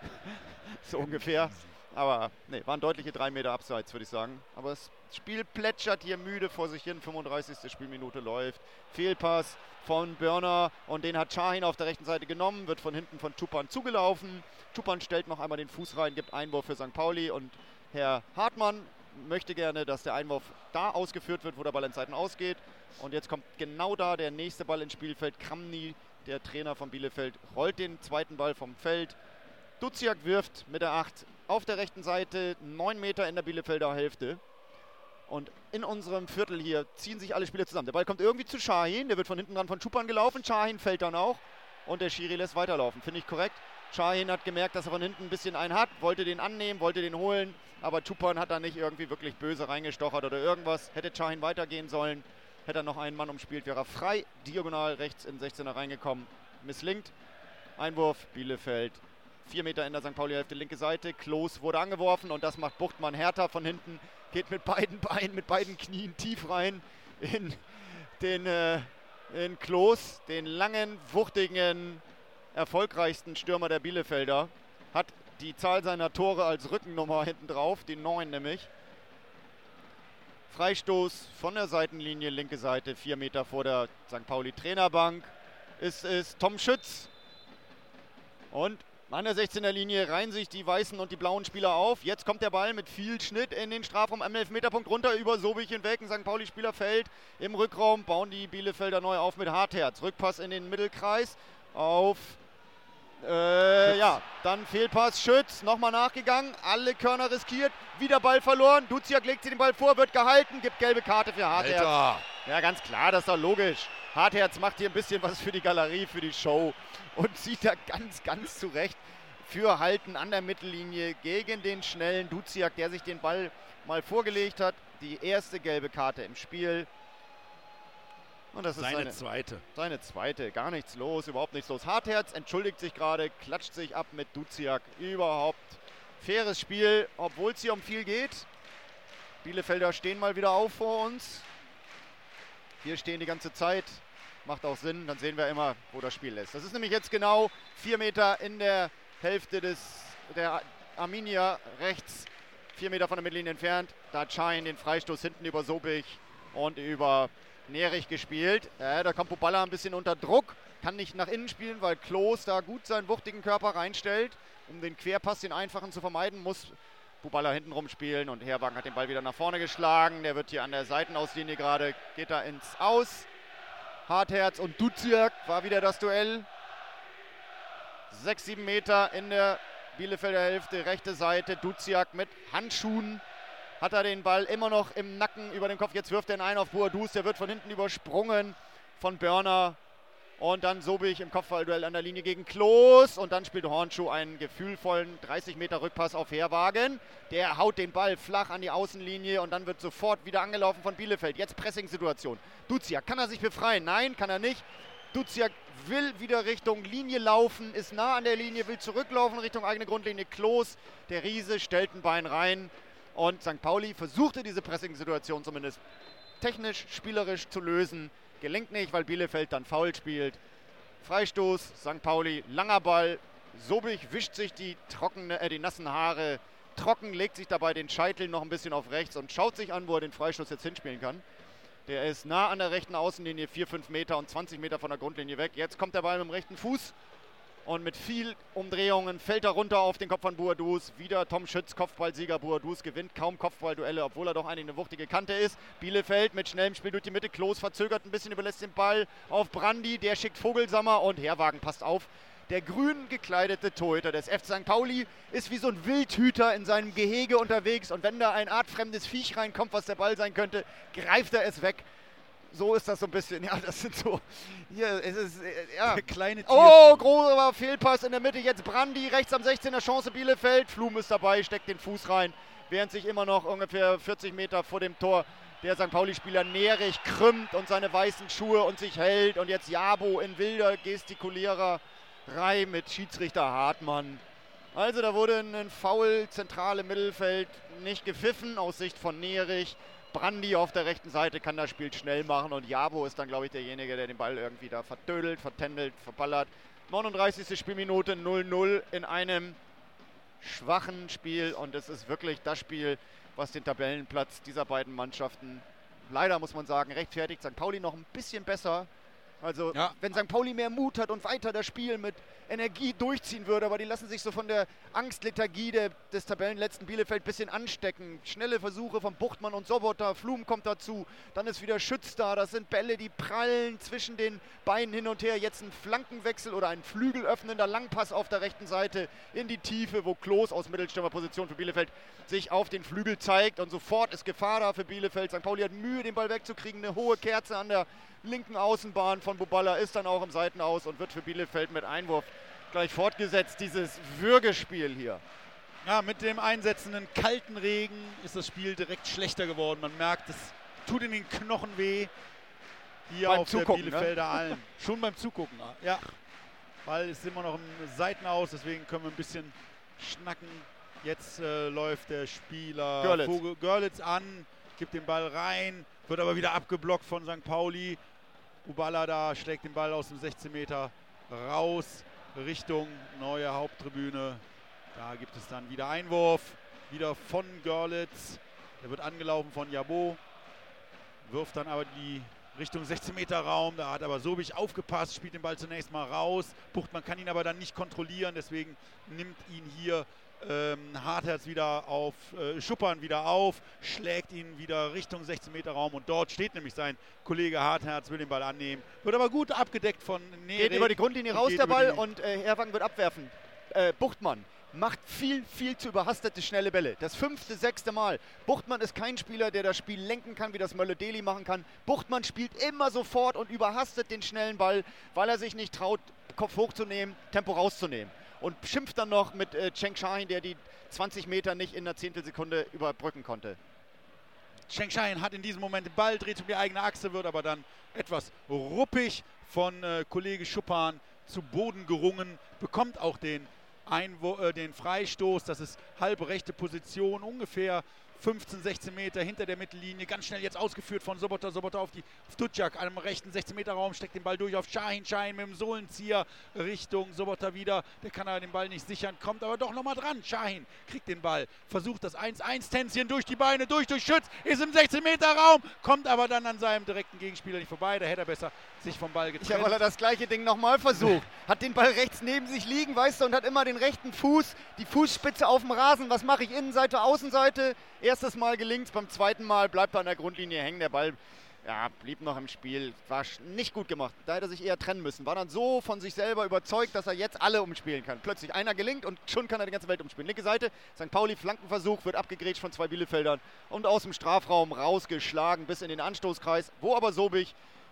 So ungefähr. Aber ne, waren deutliche drei Meter abseits, würde ich sagen. Aber das Spiel plätschert hier müde vor sich hin. fünfunddreißigste Spielminute läuft. Fehlpass von Börner und den hat Şahin auf der rechten Seite genommen, wird von hinten von Çupan zugelaufen. Çupan stellt noch einmal den Fuß rein, gibt Einwurf für Sankt Pauli und Herr Hartmann möchte gerne, dass der Einwurf da ausgeführt wird, wo der Ball in Seiten ausgeht. Und jetzt kommt genau da der nächste Ball ins Spielfeld. Kramny, der Trainer von Bielefeld, rollt den zweiten Ball vom Feld. Duziak wirft mit der acht auf der rechten Seite, neun Meter in der Bielefelder Hälfte. Und in unserem Viertel hier ziehen sich alle Spieler zusammen. Der Ball kommt irgendwie zu Şahin, der wird von hinten dran von Çupan gelaufen. Şahin fällt dann auch und der Schiri lässt weiterlaufen. Finde ich korrekt. Şahin hat gemerkt, dass er von hinten ein bisschen einen hat, wollte den annehmen, wollte den holen. Aber Çupan hat da nicht irgendwie wirklich böse reingestochert oder irgendwas. Hätte Şahin weitergehen sollen, hätte er noch einen Mann umspielt, wäre er frei diagonal rechts in sechzehner reingekommen. Misslingt. Einwurf, Bielefeld. Vier Meter in der Sankt Pauli-Hälfte, linke Seite. Klos wurde angeworfen und das macht Buchtmann härter von hinten. Geht mit beiden Beinen, mit beiden Knien tief rein in den äh, in Klos, den langen, wuchtigen, erfolgreichsten Stürmer der Bielefelder. Hat die Zahl seiner Tore als Rückennummer hinten drauf, die neun nämlich. Freistoß von der Seitenlinie, linke Seite, vier Meter vor der Sankt Pauli-Trainerbank. Es ist Tom Schütz. Und an der sechzehner Linie reihen sich die weißen und die blauen Spieler auf. Jetzt kommt der Ball mit viel Schnitt in den Strafraum am Elfmeterpunkt runter über Sobich hinweg. Ein Sankt Pauli-Spieler fällt im Rückraum. Bauen die Bielefelder neu auf mit Hartherz. Rückpass in den Mittelkreis auf... Äh, ja, dann Fehlpass. Schütz, nochmal nachgegangen. Alle Körner riskiert. Wieder Ball verloren. Duziak legt sich den Ball vor, wird gehalten. Gibt gelbe Karte für Hartherz. Alter. Ja, ganz klar, das ist doch logisch. Hartherz macht hier ein bisschen was für die Galerie, für die Show und zieht da ganz, ganz zurecht für Halten an der Mittellinie gegen den schnellen Duziak, der sich den Ball mal vorgelegt hat. Die erste gelbe Karte im Spiel. Und das ist Seine seine, zweite. seine zweite. Gar nichts los, überhaupt nichts los. Hartherz entschuldigt sich gerade, klatscht sich ab mit Duziak. Überhaupt faires Spiel, obwohl es hier um viel geht. Bielefelder stehen mal wieder auf vor uns. Wir stehen die ganze Zeit. Macht auch Sinn, dann sehen wir immer, wo das Spiel ist. Das ist nämlich jetzt genau vier Meter in der Hälfte des, der Arminia rechts. Vier Meter von der Mittellinie entfernt. Da hat Şahin den Freistoß hinten über Sobich und über Nerich gespielt. Äh, da kommt Buballa ein bisschen unter Druck. Kann nicht nach innen spielen, weil Klos da gut seinen wuchtigen Körper reinstellt. Um den Querpass, den einfachen zu vermeiden, muss Buballa hinten rumspielen und Herwagen hat den Ball wieder nach vorne geschlagen. Der wird hier an der Seitenauslinie gerade, geht da ins Aus. Hartherz und Duziak war wieder das Duell. Sechs, sieben Meter in der Bielefelder Hälfte, rechte Seite. Duziak mit Handschuhen. Hat er den Ball immer noch im Nacken über dem Kopf. Jetzt wirft er ihn ein auf Boadus. Der wird von hinten übersprungen von Börner. Und dann Sobich im Kopfballduell an der Linie gegen Klos. Und dann spielt Hornschuh einen gefühlvollen dreißig Meter Rückpass auf Herwagen. Der haut den Ball flach an die Außenlinie und dann wird sofort wieder angelaufen von Bielefeld. Jetzt Pressing-Situation. Duziak, kann er sich befreien? Nein, kann er nicht. Duziak will wieder Richtung Linie laufen, ist nah an der Linie, will zurücklaufen Richtung eigene Grundlinie. Klos, der Riese, stellt ein Bein rein. Und Sankt Pauli versuchte diese Pressing-Situation zumindest technisch, spielerisch zu lösen. Gelingt nicht, weil Bielefeld dann faul spielt. Freistoß, Sankt Pauli, langer Ball. Sobich wischt sich die, trockene, äh, die nassen Haare trocken, legt sich dabei den Scheitel noch ein bisschen auf rechts und schaut sich an, wo er den Freistoß jetzt hinspielen kann. Der ist nah an der rechten Außenlinie, vier, fünf Meter und zwanzig Meter von der Grundlinie weg. Jetzt kommt der Ball mit dem rechten Fuß. Und mit viel Umdrehungen fällt er runter auf den Kopf von Boadus. Wieder Tom Schütz, Kopfballsieger. Boadus gewinnt kaum Kopfballduelle, obwohl er doch eigentlich eine wuchtige Kante ist. Bielefeld mit schnellem Spiel durch die Mitte. Klos verzögert ein bisschen, überlässt den Ball auf Brandi. Der schickt Vogelsammer und Herwagen passt auf. Der grün gekleidete Torhüter des F C Sankt Pauli ist wie so ein Wildhüter in seinem Gehege unterwegs. Und wenn da ein artfremdes Viech reinkommt, was der Ball sein könnte, greift er es weg. So ist das so ein bisschen, ja, das sind so, hier, es ist, ja. Der kleine Tier. Oh, großer Fehlpass in der Mitte, jetzt Brandi, rechts am sechzehner, Chance Bielefeld, Flum ist dabei, steckt den Fuß rein, während sich immer noch ungefähr vierzig Meter vor dem Tor der Sankt Pauli-Spieler Nerich krümmt und seine weißen Schuhe und sich hält und jetzt Jabo in wilder Gestikuliererei mit Schiedsrichter Hartmann. Also da wurde ein Foul zentral im Mittelfeld nicht gepfiffen aus Sicht von Nerich. Brandi auf der rechten Seite kann das Spiel schnell machen und Jabo ist dann, glaube ich, derjenige, der den Ball irgendwie da verdödelt, vertändelt, verballert. neununddreißigste Spielminute, null null in einem schwachen Spiel und es ist wirklich das Spiel, was den Tabellenplatz dieser beiden Mannschaften, leider muss man sagen, rechtfertigt. Sankt Pauli noch ein bisschen besser. Also Ja. wenn Sankt Pauli mehr Mut hat und weiter das Spiel mit Energie durchziehen würde, aber die lassen sich so von der Angstlethargie der, des Tabellenletzten Bielefeld ein bisschen anstecken. Schnelle Versuche von Buchtmann und Sobotta, Flum kommt dazu, dann ist wieder Schütz da, das sind Bälle, die prallen zwischen den Beinen hin und her. Jetzt ein Flankenwechsel oder ein flügelöffnender Langpass auf der rechten Seite in die Tiefe, wo Klos aus Mittelstürmerposition für Bielefeld sich auf den Flügel zeigt und sofort ist Gefahr da für Bielefeld. Sankt Pauli hat Mühe, den Ball wegzukriegen, eine hohe Kerze an der linken Außenbahn von Buballa ist dann auch im Seitenaus und wird für Bielefeld mit Einwurf gleich fortgesetzt, dieses Würgespiel hier. Ja, mit dem einsetzenden kalten Regen ist das Spiel direkt schlechter geworden. Man merkt, es tut in den Knochen weh. Hier Beim auf Zugucken, der Bielefelder Alm. Schon beim Zugucken, ja. Weil es immer noch ein Seitenaus, deswegen können wir ein bisschen schnacken. Jetzt äh, läuft der Spieler Görlitz. Vogel, Görlitz an, gibt den Ball rein, wird aber wieder abgeblockt von Sankt Pauli. Buballa da schlägt den Ball aus dem sechzehn Meter raus, Richtung neue Haupttribüne. Da gibt es dann wieder Einwurf, wieder von Görlitz. Der wird angelaufen von Jabo, wirft dann aber die Richtung sechzehn Meter Raum. Da hat aber Sobich aufgepasst, spielt den Ball zunächst mal raus. Buchtmann kann ihn aber dann nicht kontrollieren, deswegen nimmt ihn hier ähm, Hartherz wieder auf, äh, Schuppern wieder auf, schlägt ihn wieder Richtung sechzehn Meter Raum und dort steht nämlich sein Kollege Hartherz, will den Ball annehmen. Wird aber gut abgedeckt von Nerich. Geht über die Grundlinie raus der Ball und äh, Herwagen wird abwerfen. Äh, Buchtmann macht viel, viel zu überhastete, schnelle Bälle. Das fünfte, sechste Mal. Buchtmann ist kein Spieler, der das Spiel lenken kann, wie das Mölle-Deli machen kann. Buchtmann spielt immer sofort und überhastet den schnellen Ball, weil er sich nicht traut, Kopf hochzunehmen, Tempo rauszunehmen. Und schimpft dann noch mit äh, Cenk Şahin, der die zwanzig Meter nicht in einer Zehntelsekunde überbrücken konnte. Cenk Şahin hat in diesem Moment den Ball, dreht um die eigene Achse, wird aber dann etwas ruppig von äh, Kollege Schuppan zu Boden gerungen, bekommt auch den, Einwo äh, den Freistoß. Das ist halbe rechte Position, ungefähr fünfzehn, sechzehn Meter hinter der Mittellinie. Ganz schnell jetzt ausgeführt von Sobotta. Sobotta auf, die, auf Duciak, einem rechten sechzehn Meter Raum, steckt den Ball durch auf Şahin. Şahin mit dem Sohlenzieher Richtung Sobotta wieder. Der kann aber den Ball nicht sichern, kommt aber doch nochmal dran. Şahin kriegt den Ball, versucht das eins eins Tänzchen durch die Beine, durch, durch Schütz, ist im sechzehn Meter Raum, kommt aber dann an seinem direkten Gegenspieler nicht vorbei. Da hätte er besser sich vom Ball getrennt. Ja, weil er das gleiche Ding nochmal versucht. Hat den Ball rechts neben sich liegen, weißt du, und hat immer den rechten Fuß, die Fußspitze auf dem Rasen. Was mache ich? Innenseite, Außenseite. Erstes Mal gelingt es, beim zweiten Mal bleibt er an der Grundlinie hängen. Der Ball ja, blieb noch im Spiel. War nicht gut gemacht. Da hätte er sich eher trennen müssen. War dann so von sich selber überzeugt, dass er jetzt alle umspielen kann. Plötzlich einer gelingt und schon kann er die ganze Welt umspielen. Linke Seite, Sankt Pauli, Flankenversuch, wird abgegrätscht von zwei Bielefeldern und aus dem Strafraum rausgeschlagen bis in den Anstoßkreis, wo aber Sobich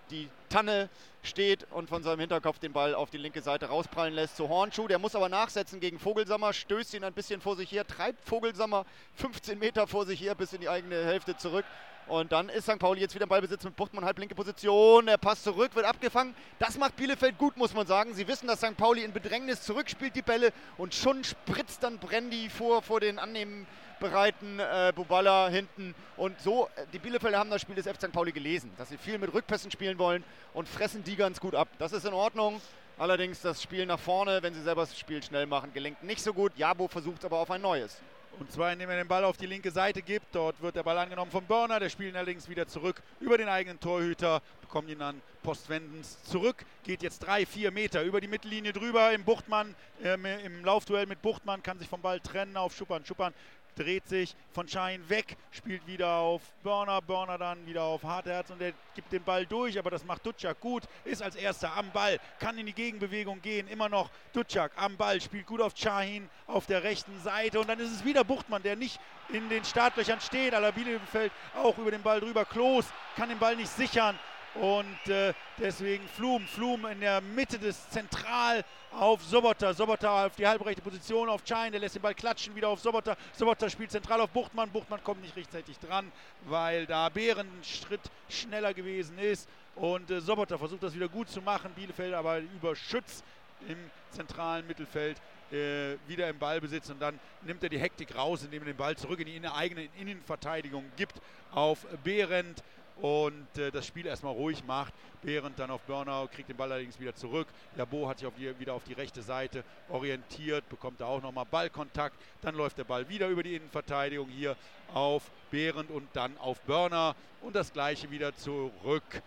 die Tanne steht und von seinem Hinterkopf den Ball auf die linke Seite rausprallen lässt zu Hornschuh. Der muss aber nachsetzen gegen Vogelsammer, stößt ihn ein bisschen vor sich her, treibt Vogelsammer fünfzehn Meter vor sich her bis in die eigene Hälfte zurück. Und dann ist Sankt Pauli jetzt wieder im Ballbesitz mit Buchtmann, halblinke Position. Er passt zurück, wird abgefangen. Das macht Bielefeld gut, muss man sagen. Sie wissen, dass Sankt Pauli in Bedrängnis zurückspielt die Bälle und schon spritzt dann Brandy vor, vor den annehmbereiten äh, Buballa hinten. Und so, die Bielefelder haben das Spiel des F C Sankt Pauli gelesen, dass sie viel mit Rückpässen spielen wollen und fressen die ganz gut ab. Das ist in Ordnung. Allerdings das Spiel nach vorne, wenn sie selber das Spiel schnell machen, gelingt nicht so gut. Jabo versucht aber auf ein neues. Und zwar, indem er den Ball auf die linke Seite gibt. Dort wird der Ball angenommen von Börner. Der spielt allerdings wieder zurück über den eigenen Torhüter. Bekommt ihn dann postwendens zurück. Geht jetzt drei, vier Meter über die Mittellinie drüber. Im Buchtmann, äh, im Laufduell mit Buchtmann, kann sich vom Ball trennen auf Schuppern. Schuppern dreht sich von Schein weg, spielt wieder auf Börner, Börner dann wieder auf Hartherz und er gibt den Ball durch, aber das macht Duciak gut, ist als erster am Ball, kann in die Gegenbewegung gehen, immer noch Duciak am Ball, spielt gut auf Şahin auf der rechten Seite und dann ist es wieder Buchtmann, der nicht in den Startlöchern steht, aller Bielefeld auch über den Ball drüber, Klos kann den Ball nicht sichern. Und äh, deswegen Flum, Flum in der Mitte des Zentral auf Sobotta. Sobotta auf die halbrechte Position auf Schein, der lässt den Ball klatschen, wieder auf Sobotta. Sobotta spielt zentral auf Buchtmann. Buchtmann kommt nicht rechtzeitig dran, weil da Behren einen Schritt schneller gewesen ist. Und äh, Sobotta versucht das wieder gut zu machen. Bielefeld aber über Schütz im zentralen Mittelfeld äh, wieder im Ballbesitz. Und dann nimmt er die Hektik raus, indem er den Ball zurück in die eigene Innenverteidigung gibt auf Behrendt. Und äh, das Spiel erstmal ruhig macht. Behrendt dann auf Börner, kriegt den Ball allerdings wieder zurück. Jabo hat sich auf die, wieder auf die rechte Seite orientiert, bekommt da auch nochmal Ballkontakt. Dann läuft der Ball wieder über die Innenverteidigung hier auf Behrendt und dann auf Börner. Und das gleiche wieder zurück.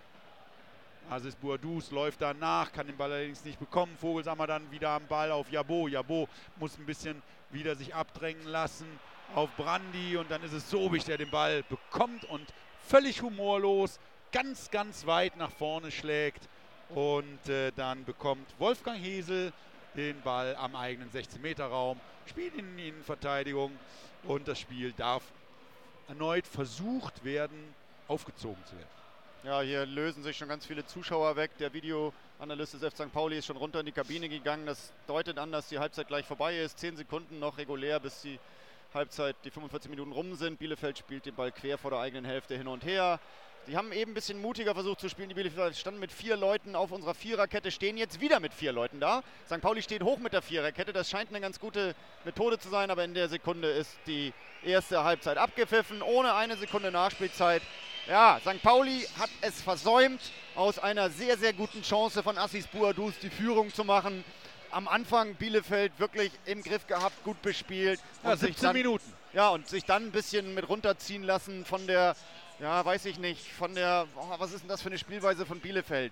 Aziz Bouadouz läuft danach, kann den Ball allerdings nicht bekommen. Vogelsammer dann wieder am Ball auf Jabo. Jabo muss ein bisschen wieder sich abdrängen lassen auf Brandy. Und dann ist es Sobich, der den Ball bekommt und völlig humorlos, ganz, ganz weit nach vorne schlägt und äh, dann bekommt Wolfgang Hesel den Ball am eigenen sechzehn Meter Raum, spielt in die Innenverteidigung und das Spiel darf erneut versucht werden, aufgezogen zu werden. Ja, hier lösen sich schon ganz viele Zuschauer weg. Der Videoanalyst des F C Sankt Pauli ist schon runter in die Kabine gegangen. Das deutet an, dass die Halbzeit gleich vorbei ist. Zehn Sekunden noch regulär, bis die Halbzeit, die fünfundvierzig Minuten rum sind. Bielefeld spielt den Ball quer vor der eigenen Hälfte hin und her. Die haben eben ein bisschen mutiger versucht zu spielen. Die Bielefeld standen mit vier Leuten auf unserer Viererkette, stehen jetzt wieder mit vier Leuten da. Sankt Pauli steht hoch mit der Viererkette. Das scheint eine ganz gute Methode zu sein, aber in der Sekunde ist die erste Halbzeit abgepfiffen, ohne eine Sekunde Nachspielzeit. Ja, Sankt Pauli hat es versäumt, aus einer sehr, sehr guten Chance von Aziz Bouadouz die Führung zu machen. Am Anfang Bielefeld wirklich im Griff gehabt, gut bespielt. Und ja, siebzehn dann, Minuten. Ja, und sich dann ein bisschen mit runterziehen lassen von der, ja, weiß ich nicht, von der, oh, was ist denn das für eine Spielweise von Bielefeld?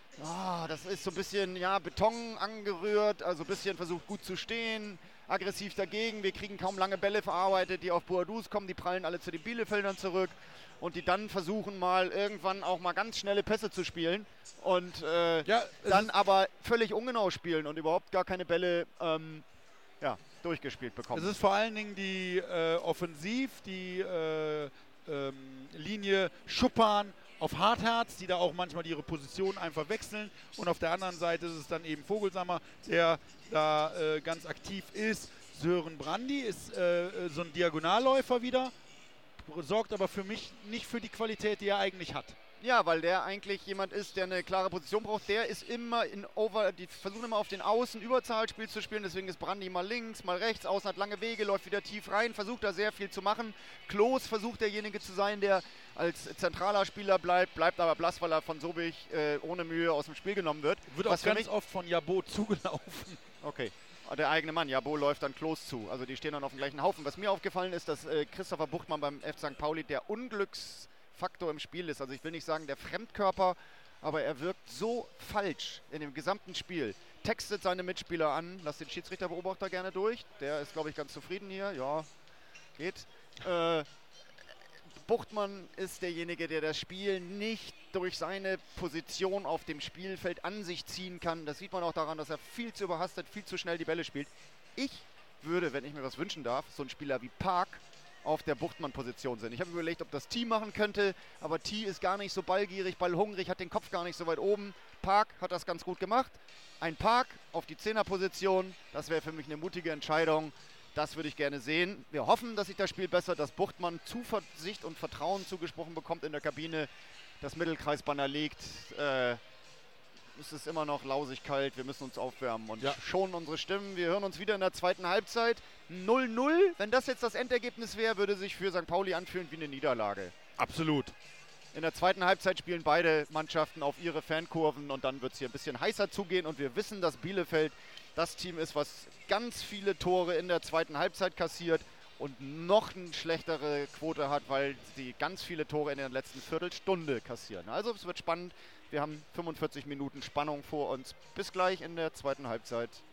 Oh, das ist so ein bisschen, ja, Beton angerührt, also ein bisschen versucht gut zu stehen, aggressiv dagegen. Wir kriegen kaum lange Bälle verarbeitet, die auf Bouadouz kommen, die prallen alle zu den Bielefeldern zurück. Und die dann versuchen mal irgendwann auch mal ganz schnelle Pässe zu spielen und äh, ja, dann aber völlig ungenau spielen und überhaupt gar keine Bälle ähm, ja, durchgespielt bekommen. Es ist vor allen Dingen die äh, Offensiv, die äh, ähm, Linie Schuppern auf Hartherz, die da auch manchmal ihre Position einfach wechseln und auf der anderen Seite ist es dann eben Vogelsammer, der da äh, ganz aktiv ist. Sören Brandy ist äh, so ein Diagonalläufer wieder, sorgt aber für mich nicht für die Qualität, die er eigentlich hat. Ja, weil der eigentlich jemand ist, der eine klare Position braucht. Der ist immer in Over, die versuchen immer auf den Außen Überzahlspiel zu spielen, deswegen ist Brandy mal links, mal rechts, außen hat lange Wege, läuft wieder tief rein, versucht da sehr viel zu machen. Klos versucht derjenige zu sein, der als zentraler Spieler bleibt, bleibt aber blass, weil er von Sobich äh, ohne Mühe aus dem Spiel genommen wird. Wird auch ganz oft von Jabo zugelaufen. Okay. Der eigene Mann, Jabo läuft dann Klos zu. Also die stehen dann auf dem gleichen Haufen. Was mir aufgefallen ist, dass äh, Christopher Buchtmann beim F C Sankt Pauli der Unglücksfaktor im Spiel ist. Also ich will nicht sagen der Fremdkörper, aber er wirkt so falsch in dem gesamten Spiel. Textet seine Mitspieler an. Lass den Schiedsrichterbeobachter gerne durch. Der ist, glaube ich, ganz zufrieden hier. Ja, geht. Äh, Buchtmann ist derjenige, der das Spiel nicht durch seine Position auf dem Spielfeld an sich ziehen kann. Das sieht man auch daran, dass er viel zu überhastet, viel zu schnell die Bälle spielt. Ich würde, wenn ich mir was wünschen darf, so einen Spieler wie Park auf der Buchtmann-Position sind. Ich habe überlegt, ob das T machen könnte, aber T ist gar nicht so ballgierig, ballhungrig, hat den Kopf gar nicht so weit oben. Park hat das ganz gut gemacht. Ein Park auf die Zehner-Position, das wäre für mich eine mutige Entscheidung. Das würde ich gerne sehen. Wir hoffen, dass sich das Spiel bessert, dass Buchtmann Zuversicht und Vertrauen zugesprochen bekommt in der Kabine. Das Mittelkreisbanner liegt. Äh, es ist immer noch lausig kalt. Wir müssen uns aufwärmen und ja. schonen unsere Stimmen. Wir hören uns wieder in der zweiten Halbzeit. null null. Wenn das jetzt das Endergebnis wäre, würde sich für Sankt Pauli anfühlen wie eine Niederlage. Absolut. In der zweiten Halbzeit spielen beide Mannschaften auf ihre Fankurven und dann wird es hier ein bisschen heißer zugehen. Und wir wissen, dass Bielefeld das Team ist, was ganz viele Tore in der zweiten Halbzeit kassiert und noch eine schlechtere Quote hat, weil sie ganz viele Tore in der letzten Viertelstunde kassieren. Also es wird spannend. Wir haben fünfundvierzig Minuten Spannung vor uns. Bis gleich in der zweiten Halbzeit.